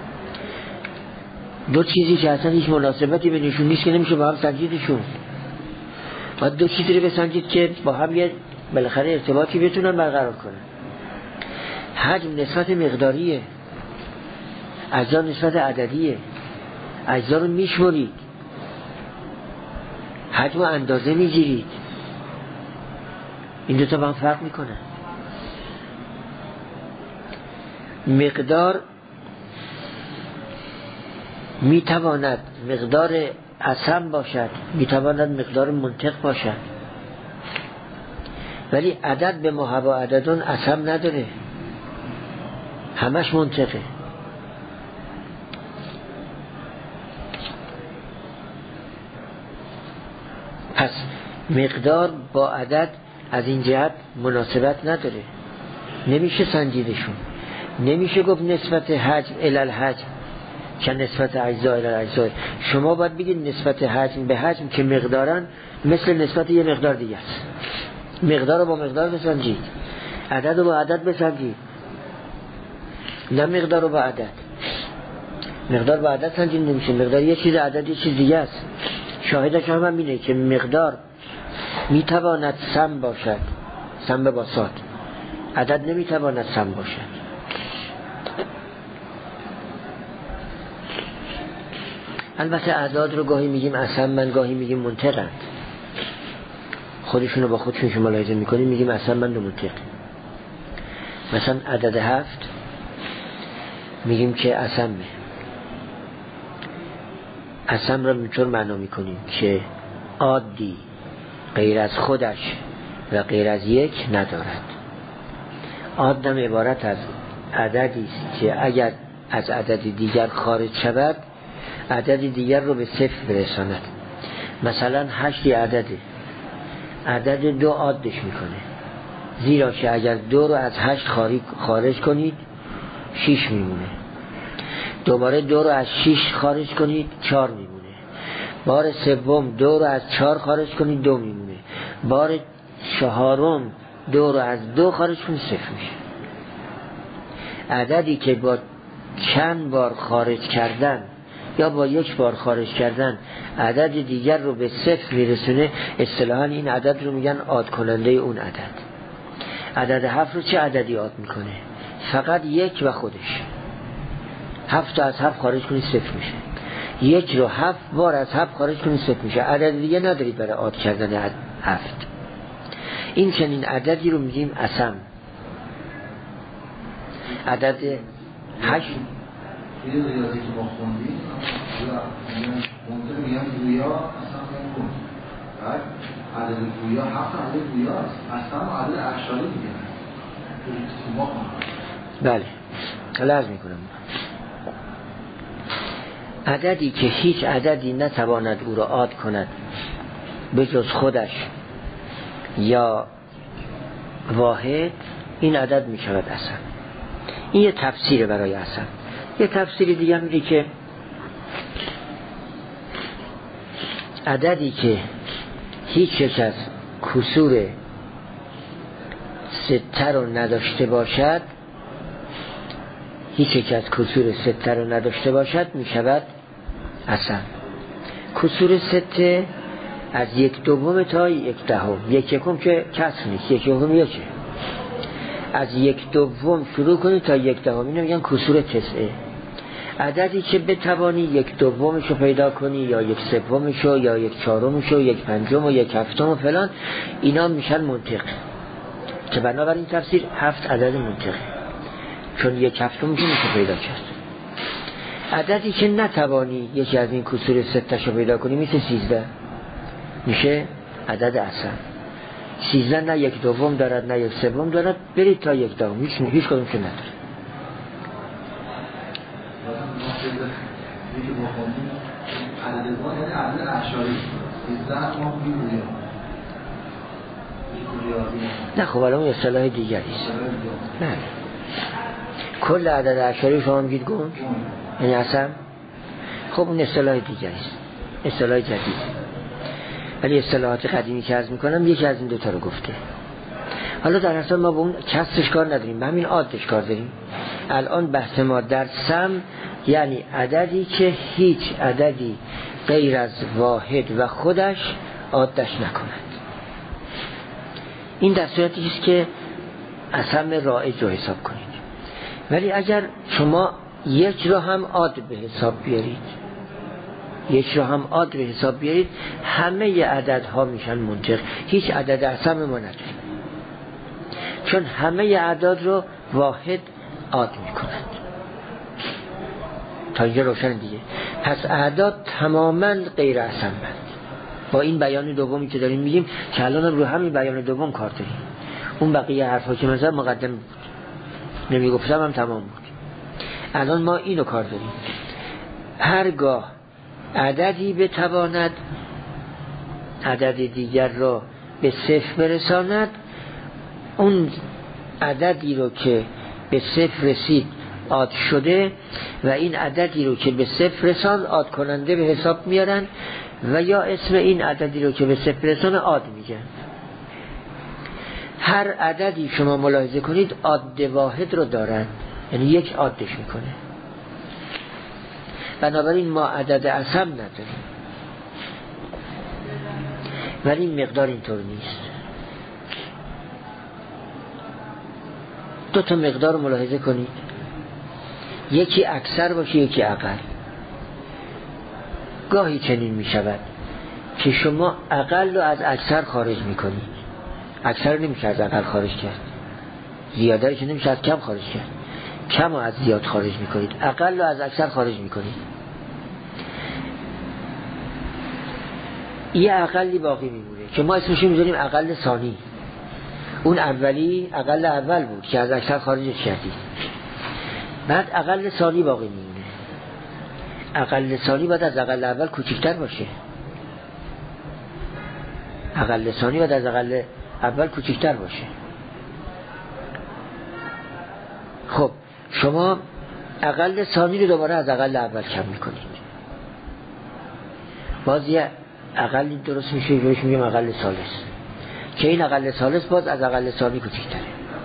دو چیزی که اصلا هیچ مناسبتی بینشون نیست که نمیشه با هم سنجیدشون. باید دو چیزی رو بسنجید که با هم یه بالاخره ارتباطی بتونن برقرار کنن. حجم نسبت مقداریه، اجزا نسبت عددیه. اجزا رو میشمرید، حجم و اندازه میگیرید، این دوتا با هم فرق میکنن. مقدار میتواند مقدار اسم باشد، میتواند مقدار منطق باشد، ولی عدد به محوا عددون اسم نداره، همش منطقه. پس مقدار با عدد از این جهت مناسبت نداره، نمیشه سنجیدشون. نمیشه گفت نسبت حجم الالحجم که نسبت اجزا الالحجم. شما باید بگید نسبت حجم به حجم که مقدارن مثل نسبت یه مقدار دیگه است. مقدار رو با مقدار بسنجید، عدد رو با عدد بسنجید، نه مقدار رو با عدد. مقدار با عدد سنجید نمیشه، مقدار یه چیز، عدد یه چیز دیگه است. شاهدش هم اینه که مقدار میتواند سم باشد، سم به باسات، عدد نمیتواند سم باشد. البته اعداد رو گاهی میگیم اسمن، گاهی میگیم منطقن. خودشونو با خودشون که ملاحظه میکنیم میگیم اسمن و منطق. مثلا عدد 7 میگیم که اسمه. اسم را اینطور معنا میکنیم که عادی غیر از خودش و غیر از یک ندارد. عادم عبارت از عددی است که اگر از عدد دیگر خارج شود عدد دیگر رو به صفر برساند. مثلا 8 عدده، عدد 2 عادش میکنه، زیرا که اگر 2 رو از 8 خارج کنید 6 میمونه، دوباره 2 رو از 6 خارج کنید 4 میمونه، بار سوم 2 رو از 4 خارج کنید 2 میمونه، بار چهارم 2 رو از 2 خارج کنید 0 میشه. عددی که با چند بار خارج کردن یا با یک بار خارج کردن عدد دیگر رو به 0 میرسونه، اصطلاحاً این عدد رو میگن عاد کننده اون عدد. عدد 7 رو چه عددی عاد میکنه؟ فقط 1 و خودش. 7 از 7 خارج کنید 0 میشه. 1 رو 7 بار از 7 خارج کنید 0 میشه. عدد دیگه ندارید برای عاد کردن 7. این چنین عددی رو میگیم اسم. عدد 8 این ریاضی که ما خوندیم ممکنه میگم گویا اصلا نمی‌کنه. بعد عدد گویا 7 عدد گویا است، اصلا عدد اعشاری دیگه بله لازم میکنم. عددی که هیچ عددی نتواند او را عاد کند به جز خودش یا واحد، این عدد می شود اسم. این یه تفسیر برای اسم. یه تفسیر دیگه میگه که عددی که هیچ یک از کسور سته رو نداشته باشد، هیچ یک از کسور سته رو نداشته باشد می شود اسم. کسور سته از 1/2 تا 1/10. 1/1 که کسر نیست، 1/1 یکه. از 1/2 شروع کنید تا 1/10 اینو میگن کسور تسعه. عددی که بتوانی 1/2 رو پیدا کنی یا 1/3 یا 1/4 یا 1/5 و 1/7 و فلان، اینا میشن منطق. که بنابراین تفسیر 7 عدد منطقه، چون 1/7 میشه پیدا کرد. عددی که نتوانی یکی از این کسور سته‌شو پیدا کنی مثل 13 میشه عدد اسم. 13 نه 1/2 دارد نه 1/3 دارد، برید تا 1/10. هیچ کدوم که نداره. یکی بخونیم عدد ما یعنی عدد اعشاری 13 ما بیرویا نه خب الان اصطلاح دیگری است. نه کل عدد اعشاری شما میگید گنج یعنی اصلا خب اون اصطلاح دیگری است، اصطلاح جدید. ولی اصطلاحات قدیمی که عرض میکنم یکی از این دوتا رو گفته. حالا در اصلا ما با اون کسرش کار نداریم، به همین عادش کار داریم. الان بحث ما در سم یعنی عددی که هیچ عددی غیر از واحد و خودش عادش نکند. این در صورتی است که سم رایج رو حساب کنید. ولی اگر شما یک رو هم عاد به حساب بیارید، یک رو هم عاد به حساب بیارید، همه عددها میشن منطق. هیچ عدد اعصم ما نداریم، چون همه اعداد رو واحد عاد میکنند. تا اینجا روشن دیگه. پس اعداد تماما غیر اعصم بند. با این بیان دومی که داریم میگیم که الان رو همین بیان دوم کار داریم. اون بقیه حرفا که مثلا مقدم بود نمیگفتم هم تمام بود. الان ما اینو کار داریم. هرگاه عددی بتواند عدد دیگر را به صفر برساند، اون عددی رو که به صفر رسید عاد شده و این عددی رو که به صفر رساند عاد کننده به حساب میارن و یا اسم این عددی رو که به صفر رسانه عاد میگن. هر عددی شما ملاحظه کنید عاد واحد رو دارن، یعنی یک عادش میکنه. بنابراین ما عدد اصم نداریم، ولی این مقدار اینطور نیست. دو تا مقدار رو ملاحظه کنید، یکی اکثر باشه یکی اقل. گاهی چنین می شود که شما اقل رو از اکثر خارج می کنید. اکثر رو نمیشه از اقل خارج کرد، زیاده رو که نمیشه از کم خارج کرد، کم رو از زیاد خارج می کنید، اقل رو از اکثر خارج می کنید. یه اقلی باقی میمونه که ما اسمش میذاریم اقل ثانی. اون اولی اقل اول بود که از اکثر خارجش کردید. بعد اقل ثانی باقی میمونه. اقل ثانی باید از اقل اول کوچکتر باشه. اقل ثانی باید از اقل اول کوچکتر باشه. خب شما اقل ثانی رو دوباره از اقل اول کم میکنید، باز یه اقلی درست میشه که میگیم اقل ثالث، که این اقل ثالث باز از اقل ثانی کوچکتره.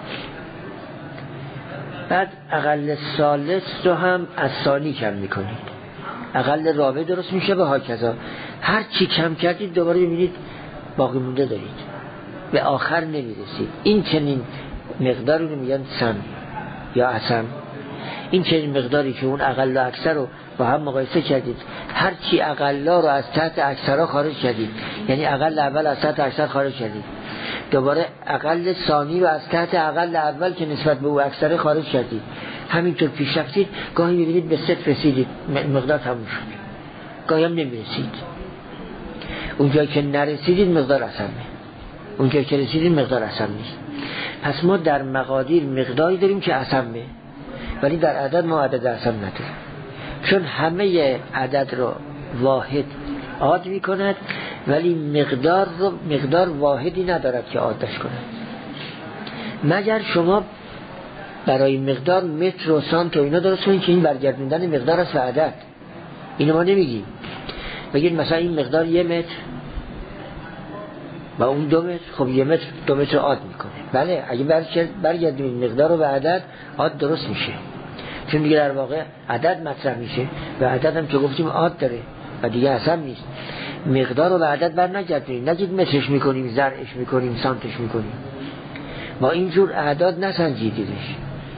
بعد اقل ثالث رو هم از ثانی کم میکنید، اقل رابع درست میشه و هاکذا. هر چی کم کردید دوباره ببینید باقی مونده دارید، به آخر نمیرسید. این چنین مقداری رو میگن سم یا اسم. این چنین مقداری که اون اقل و اکثر رو با هم مقایسه کردید، هر چی اقلا رو از تحت اکثرها خارج کردید، یعنی اقل اول از تحت اکثر خارج کردید، دوباره اقل ثانی رو از تحت اقل اول که نسبت به او اکثر خارج کردید، همینطور پیش رفتید. گاهی میبینید به صفر رسیدید، مقدار تموم شد. گاهی هم نمیرسید. اونجایی که نرسیدید مقدار اسمه، اونجایی که رسیدید مقدار اسم نیست. پس ما در مقادیر مقداری داریم که اسمه، ولی در عدد ما عدد اسم نداریم، چون همه عدد رو واحد عاد می کند، ولی مقدار واحدی ندارد که عادش کند. مگر شما برای مقدار متر و سانت و اینا درست کنید که این برگردوندن مقدار است و عدد. اینو ما نمیگیم. بگید مثلا این مقدار 1 متر و اون 2 متر، خب 1 متر 2 متر عاد میکنه. بله اگه برگردونید مقدار رو به عدد، عاد درست میشه، چون دیگه در واقع عدد مطرح میشه و عدد هم که گفتیم عاد داره و دیگه اصلا نیست. مقدار رو به عدد بر نگردونید، نگید مترش میکنیم، ضرعش میکنیم، سانتش میکنیم. با اینجور اعداد نسنجیدیدش.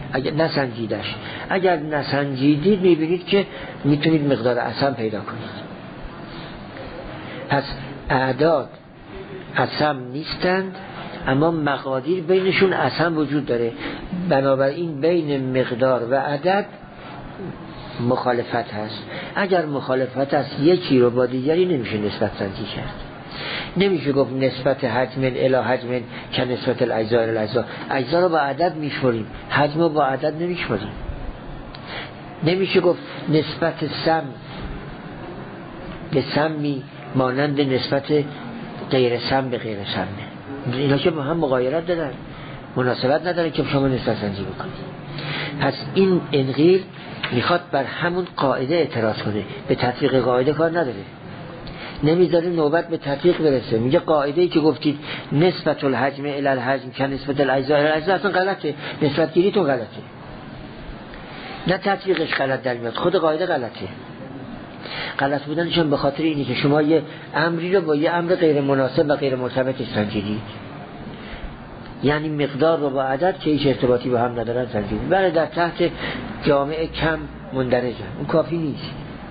اگر نسنجیدید میبینید که میتونید مقدار اسم پیدا کنید. پس اعداد اسم نیستند، اما مقادیر بینشون اسم وجود داره. بنابراین بین مقدار و عدد مخالفت هست. اگر مخالفت هست یکی رو با دیگری نمیشه نسبت سنجی کرد. نمیشه گفت نسبت حجم الی حجم که نسبت الاجزاء الی الاجزاء. اجزا رو با عدد میشماریم، حجم رو با عدد نمیشماریم. نمیشه گفت نسبت سم به سمی مانند نسبت غیر سم به غیر سمه. اینا که با هم مغایرت دارن، مناسبت نداره که شما نسبت سنجی بکنید. پس این انقیر میخواد بر همون قاعده اعتراض کنه، به تطبیق قاعده کار نداره، نمیذاره نوبت به تطبیق برسه. میگه قاعده‌ای که گفتید نسبت الحجم الی الحجم که نسبت الاجزاء الی الاجزاء اصلا غلطه، نسبت گیریتون غلطه، نه تطبیقش غلط در میاد، خود قاعده غلطه. غلط بودنشون به خاطر اینه که شما یه امری رو با یه امر غیر مناسب و غیر مرتبط سنجیدید، یعنی مقدار رو با عدد که هیچ ارتباطی با هم ندارن سنجیدید، برای در تحت جامعه کم مندرجه. اون کافی نیست،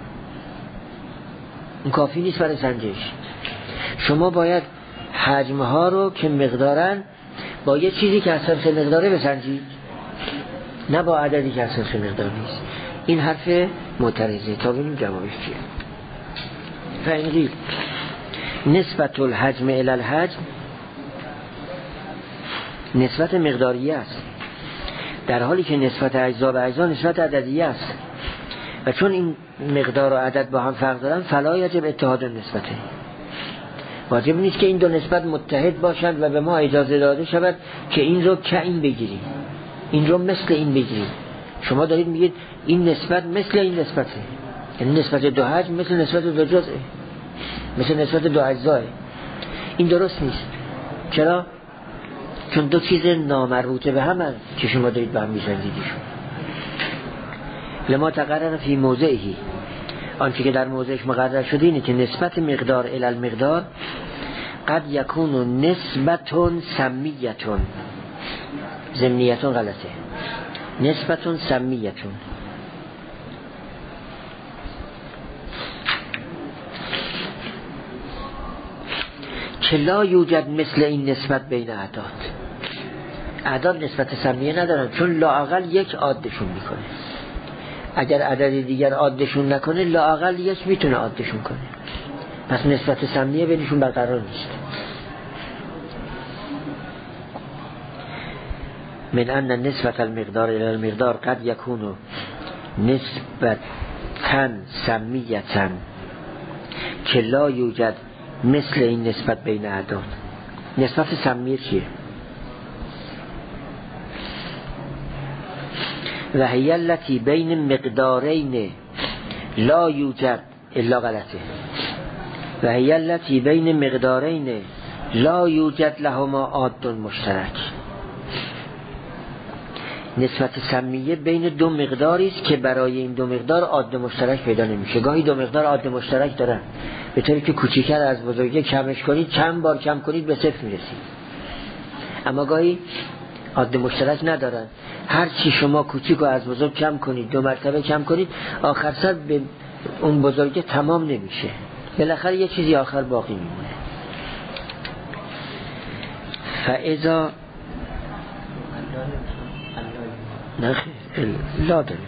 اون کافی نیست برای سنجش. شما باید حجمها رو که مقدارن با یه چیزی که اصلا مقداره بسنجید، نه با عددی که اصلا مقدار نیست. این حرف معترضه. تا ببینیم جوابش چیه. فإن قیل نسبت الحجم الی الحجم، نسبت مقداریه است، در حالی که نسبت اجزا به اجزا نسبت عددیه است، و چون این مقدار و عدد با هم فرق دارن فلا یجب اتحاد النسبته، واجب نیست که این دو نسبت متحد باشند و به ما اجازه داده شود که این رو که این بگیریم، این رو مثل این بگیریم. شما دارید میگید این نسبت مثل این نسبته، یعنی نسبت دو حجم مثل نسبت دو جزء، مثل نسبت دو اجزاه. این درست نیست. چرا؟ چون دو چیز نامربوطه به هم هست که شما دارید به هم می‌سنجیدیشون. لما تقرر فی موضعی، آنچه که در موضعش مقرر شده اینه که نسبت مقدار الی المقدار قد یکون نسبتون سمیتون، ضمنیتون غلطه، نسبتون سمیتون، که لا یوجد مثل این نسبت بین اعداد. اعداد نسبت سمیه ندارن، چون لااقل یک عادشون میکنه. اگر عدد دیگر عادشون نکنه لااقل یک میتونه عادشون کنه، پس نسبت سمیه بینشون برقرار نیست. من ان نسبت المقدار الى المقدار قد یکون نسبتا سمیتا که لا یوجد مثل این نسبت بین اعداد. نسبت سمیه چیه؟ و هی التی بین مقدارین لا یوجد الا غلطه، و هی التی بین مقدارین لا یوجد لهما عاد مشترک. نسبت سمیه بین دو مقداری است که برای این دو مقدار عاد مشترک پیدا نمیشه. گاهی دو مقدار عاد مشترک دارن، به طوری که کوچیکتر از بزرگه کمش کنید، چند بار کم کنید به صفر میرسید. اما گاهی عاد مشترک ندارن، هر چی شما کوچیک و از بزرگ کم کنید، دو مرتبه کم کنید، آخر سر به اون بزرگه تمام نمیشه، بالاخره یه چیزی آخر باقی میمونه. فاذا لا داره.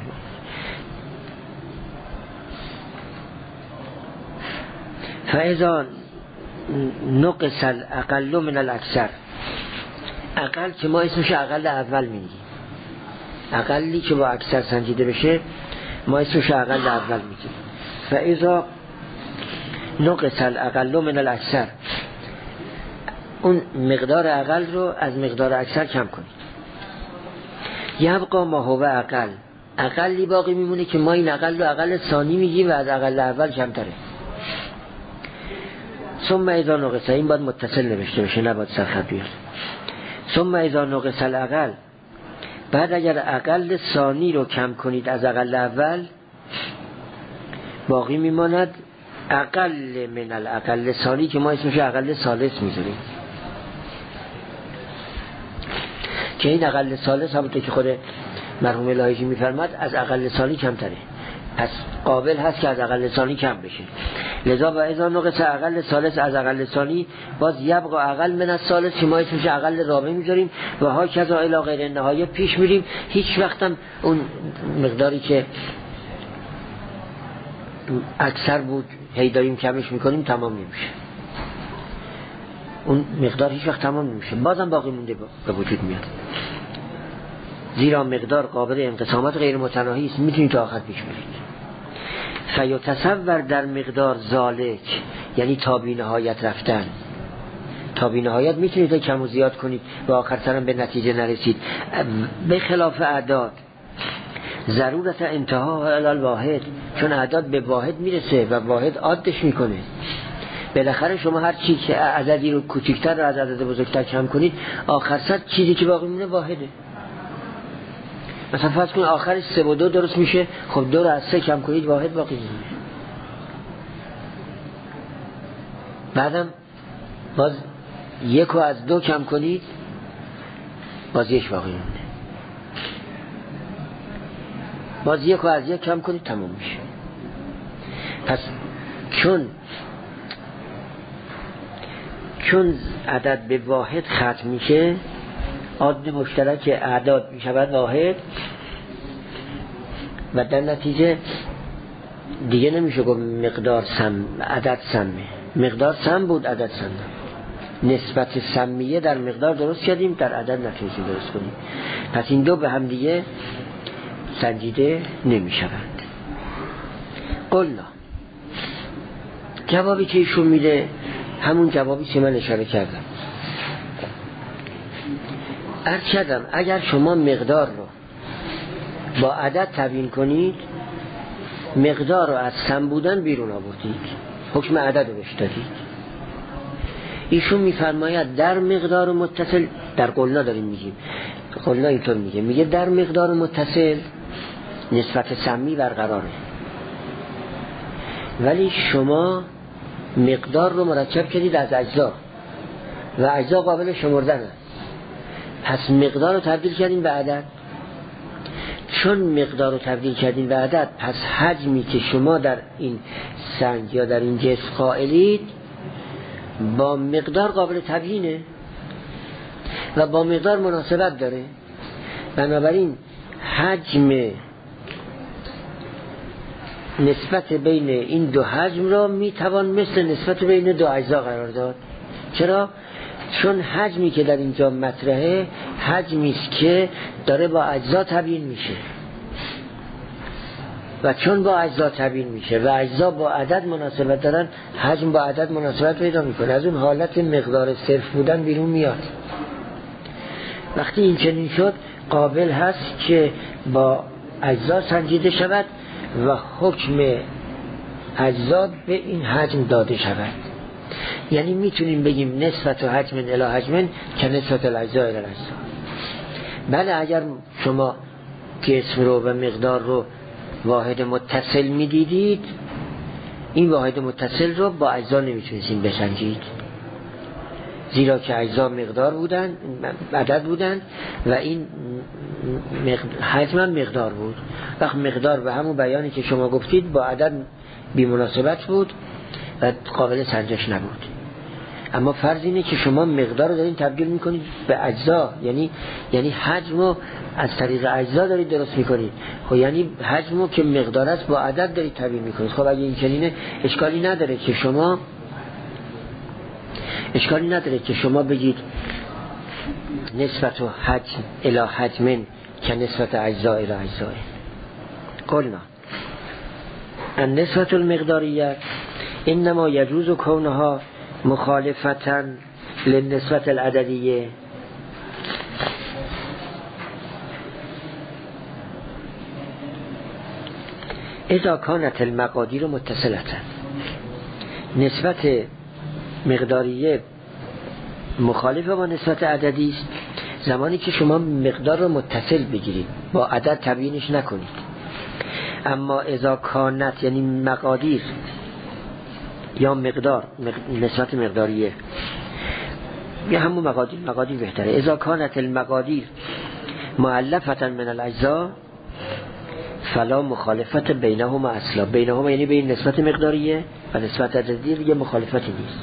فاذا نقص الاقل من الاکثر، اقل که ما اسمش اقل اول میگیم، اقلی که با اکثر سنجیده بشه ما اسمش اقل اول میگیم. فاذا نقص الاقل من الاکثر، اون مقدار اقل رو از مقدار اکثر کم کنید. یبقا ما هو اقل، اقلی باقی میمونه که ما این اقل رو اقل ثانی میگیم و از اقل اول کمتره. ثم اذا نقص، این باید متصل نوشته بشه، نباید سرخط بیاد. ثم اذا نقص الاقل، بعد اگر اقل ثانی رو کم کنید از اقل اول، باقی میماند اقل من الاقل ثانی که ما اسمش اقل ثالث میذاریم، که این اقل ثالث همونطور که خود مرحوم الهی میفرماد از اقل ثانی کمتره، پس قابل هست که از اقل ثانی کم بشه. لذا و اذا نقص اقل ثالث از اقل ثانی، باز یبقا اقل من الثالث که ما اسمش اقل رابع میذاریم و ها کذا الی غیر نهایه پیش میریم. هیچ وقتم اون مقداری که اکثر بود هی داریم کمش میکنیم تمام نمیشه، اون مقدار هیچ وقت تمام نمیشه، بازم باقی مونده به وجود میاد. زیرا مقدار قابل انقسامات غیر متناهی است، میتونید تا آخر پیش برید. فیتصور در مقدار ذالک، یعنی تا بی نهایت رفتن. تا بی نهایت میتونید کم و زیاد کنید و آخر سرم به نتیجه نرسید. به خلاف اعداد ضرورت انتها الی الواحد، چون اعداد به واحد میرسه و واحد عادش میکنه. بالاخره شما هر چی که عددی رو کوچکتر رو از عدد بزرگتر کم کنید، آخر سر چیزی که باقی میمونه واحده. مثلا فرض کنید آخرش 3 و 2 درست میشه، خب 2 رو از 3 کم کنید واحد باقی میمونه. بعدم باز 1 رو از 2 کم کنید، باز 1 باقی میمونه. باز 1 رو از 1 کم کنید، تموم میشه. پس چون عدد به واحد ختم میشه، عدد مشترک اعداد میشود واحد و در نتیجه دیگه نمیشه گفت مقدار سم، عدد سمه. مقدار سم بود، عدد سم. نسبت سمیه در مقدار درست کردیم، در عدد نتونستیم درست کنیم. پس این دو به هم دیگه سنجیده نمیشوند. قلنا، جوابی که ایشون میده همون جوابی که من اشاره کردم. عرض کردم اگر شما مقدار رو با عدد تبیین کنید، مقدار رو از سم بودن بیرون آوردید، حکم عدد رو بهش دادید. ایشون میفرماید در مقدار متصل، در قلنا داریم میگیم، قلنا اینطور میگه در مقدار متصل نسبت سمی برقراره، ولی شما مقدار رو مرکب کردید از اجزا و اجزا قابل شمردن است. پس مقدار رو تبدیل کردیم به عدد. چون مقدار رو تبدیل کردیم به عدد، پس حجمی که شما در این سنگ یا در این جسم قائلید با مقدار قابل تبیینه و با مقدار مناسبت داره. بنابراین حجم نسبت بین این دو حجم را میتوان مثل نسبت بین دو اجزا قرار داد. چرا؟ چون حجمی که در اینجا مطرحه حجمی است که داره با اجزا تبیین میشه و چون با اجزا تبیین میشه و اجزا با عدد مناسبت دارن، حجم با عدد مناسبت پیدا میکنه، از اون حالت مقدار صرف بودن بیرون میاد. وقتی این چنین شد، قابل هست که با اجزا سنجیده شود و حکم اجزا به این حجم داده شود. یعنی میتونیم بگیم نسبت حجم الی حجم که نسبت الاجزا الی الاجزا. بله اگر شما جسم رو و مقدار رو واحد متصل میدیدید، این واحد متصل رو با اجزا نمیتونستیم بسنجید، زیرا که اجزا مقدار بودن، عدد بودن و این حجم هم مقدار بود. وقت مقدار به همون بیانی که شما گفتید با عدد بی مناسبت بود و قابل سنجش نبود. اما فرض اینه که شما مقدار رو دارین تبدیل میکنید به اجزا، یعنی حجم رو از طریق اجزا دارید درست میکنید. خب یعنی حجم رو که مقدار است با عدد دارید تبدیل میکنید. خب اگه این چنینه اشکالی نداره که شما بگید نسبت حجم الی حجم که نسبت اجزا الی اجزا. قلنا النسبة المقداریه انما یجوز کونها مخالفتا للنسبة العددیه. اذا كانت المقادیر متصلتا، نسبت مقداریه مخالف با نسبت عددی است زمانی که شما مقدار رو متصل بگیرید، با عدد تبیینش نکنید. اما اذا کانت، یعنی مقادیر یا مقدار، نسبت مقداریه یا همون مقادیر بهتره. اذا کانت المقادیر مؤلفة من الاجزاء فلا مخالفت بینهما اصلا. بینهما یعنی بین نسبت مقداریه و نسبت عددی یه مخالفتی نیست.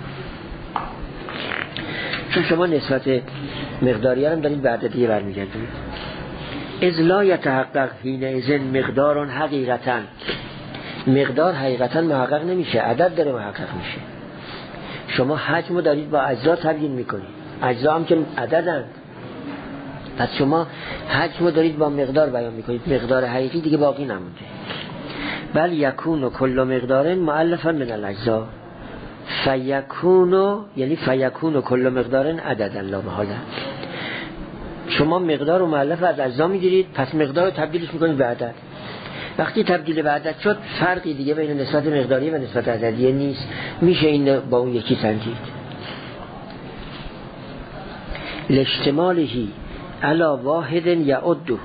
چون شما نسبت مقداریه هم دارید به عددیه برمیگردید. اذ لا یتحقق حینئذ مقدار حقیقتا، مقدار حقیقتا محقق نمیشه، عدد داره محقق میشه. شما حجم رو دارید با اجزا تبیین میکنید، اجزا هم که عددند، پس شما حجم رو دارید با مقدار بیان میکنید، مقدار حقیقی دیگه باقی نمونده. بل یکون کل مقدار مؤلفا من الاجزا، فیکون یعنی فیکون کل مقدار عددا لا محاله. شما مقدار رو مؤلف از اجزا میگیرید، پس مقدار رو تبدیلش میکنید به عدد. وقتی تبدیل به عدد شد فرقی دیگه بین نسبت مقداری و نسبت عددی نیست، میشه این با اون یکی سنجید. لاشتمالهی علی واحد یعده،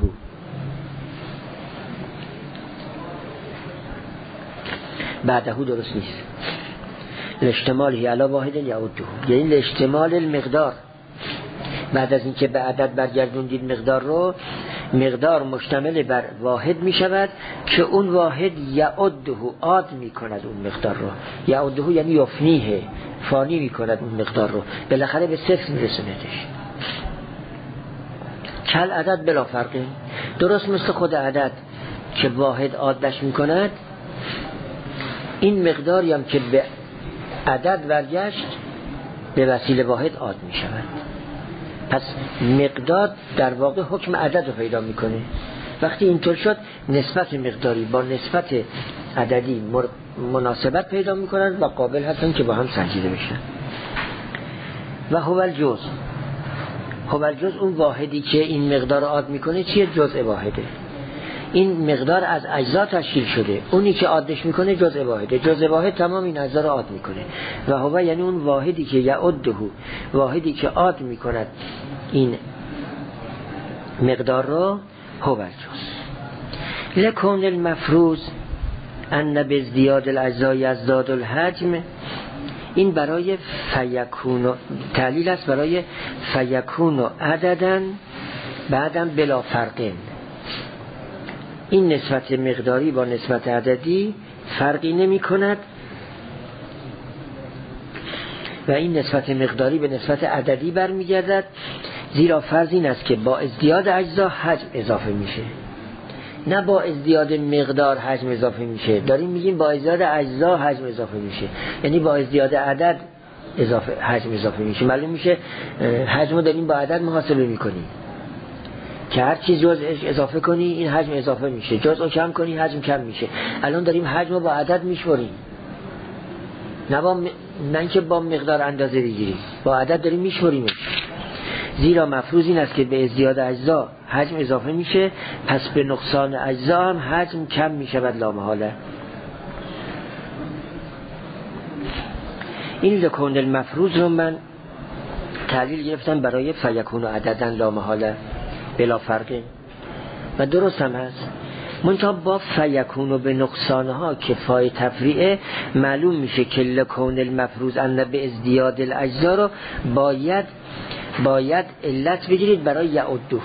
بعده درست نیست. لاشتمالهی علی واحد یعده یعنی لاشتمال المقدار، بعد از اینکه به عدد برگردوندید مقدار رو، مقدار مشتمل بر واحد می شود که اون واحد یعده عاد می کند اون مقدار رو. یعده یعنی یفنیه، فانی می کند اون مقدار رو، بالاخره به صفر می رسوندش. کل عدد بلا فرقه، درست مثل خود عدد که واحد عادش می کند، این مقداری هم که به عدد برگشت به وسیله واحد عاد می شود. پس مقدار در واقع حکم عدد رو پیدا میکنه. وقتی اینطور شد نسبت مقداری با نسبت عددی مناسبت پیدا میکنن و قابل هستن که با هم سنجیده بشن. و هو الجزء، هو الجزء اون واحدی که این مقدار عاد میکنه چیه؟ جزء واحده. این مقدار از اجزا تشکیل شده، اونی که عادش میکنه جزء واحده، جزء واحد تمام این اجزا رو عاد میکنه. و هو یعنی اون واحدی که یعده، واحدی که عاد میکند این مقدار رو، هو الجزء. لکون المفروض ان بازدیاد الاجزا یزداد الحجم، این برای فیکون تعلیل است، برای فیکون عددن بعدم بلا فرقین. این نسبت مقداری با نسبت عددی فرقی نمی کند و این نسبت مقداری به نسبت عددی برمیگردد، زیرا فرض این است که با ازدیاد اجزا حجم اضافه میشه، نه با ازدیاد مقدار حجم اضافه میشه. داریم میگیم با ازدیاد اجزا حجم اضافه میشه، یعنی با ازدیاد عدد حجم اضافه میشه. معلوم میشه حجم رو داریم با عدد محاسبه میکنیم که هر چیز جزءش اضافه کنی این حجم اضافه میشه، جزء کم کنی حجم کم میشه. الان داریم حجم رو با عدد میشوریم، نه اینکه با مقدار اندازه بگیریم، با عدد داریم میشوریمش. زیرا مفروض این است که به ازدیاد اجزا حجم اضافه میشه، پس به نقصان اجزا هم حجم کم میشود لا محاله. این لکون المفروض رو من تعلیل گرفتم برای فیکون عددن لا محاله بلا فرقه و درست هم هست. منتها با فیکون و به نقصانها که فای تفریعه معلوم میشه که لکون المفروض ان به ازدیاد الاجزا رو باید علت بگیرید برای یعده.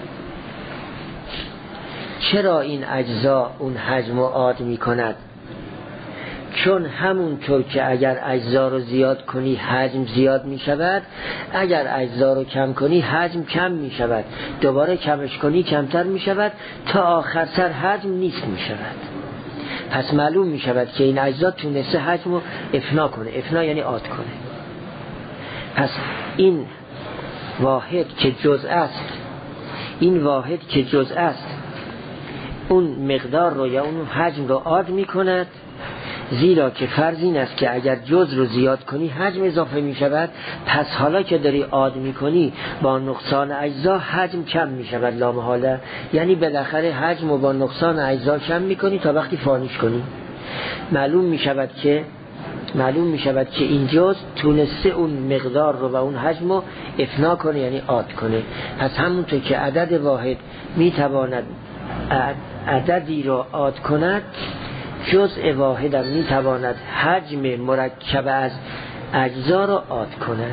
چرا این اجزا اون حجم رو عاد میکند؟ چون همونطور که اگر اجزا رو زیاد کنی حجم زیاد می شود، اگر اجزا رو کم کنی حجم کم می شود، دوباره کمش کنی کمتر می شود تا آخر سر حجم نیست می شود. پس معلوم می شود که این اجزا تونسته حجم رو افنا کنه. افنا یعنی عاد کنه. پس این واحد که جزء است، این واحد که جزء است اون مقدار رو یا اون حجم رو عاد می کند، زیرا که فرض این است که اگر جزء رو زیاد کنی حجم اضافه می شود. پس حالا که داری عاد می کنی با نقصان اجزا حجم کم می شود لا محاله، یعنی بالاخره حجم رو با نقصان اجزا کم می کنی تا وقتی فانیش کنی. معلوم می شود که این جزء تونسته اون مقدار رو و اون حجم رو افنا کنه، یعنی عاد کنه. پس همونطور که عدد واحد می تواند عددی رو عاد کند، جزء واحد هم می تواند حجم مرکب از اجزا را عاد کند.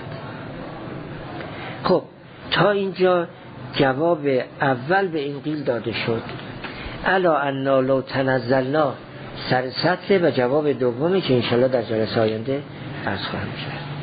خب تا اینجا جواب اول به این قیل داده شد. الا انا لو تنزلنا سر سطر و جواب دومی که انشالله در جلسه آینده عرض خواهم شد.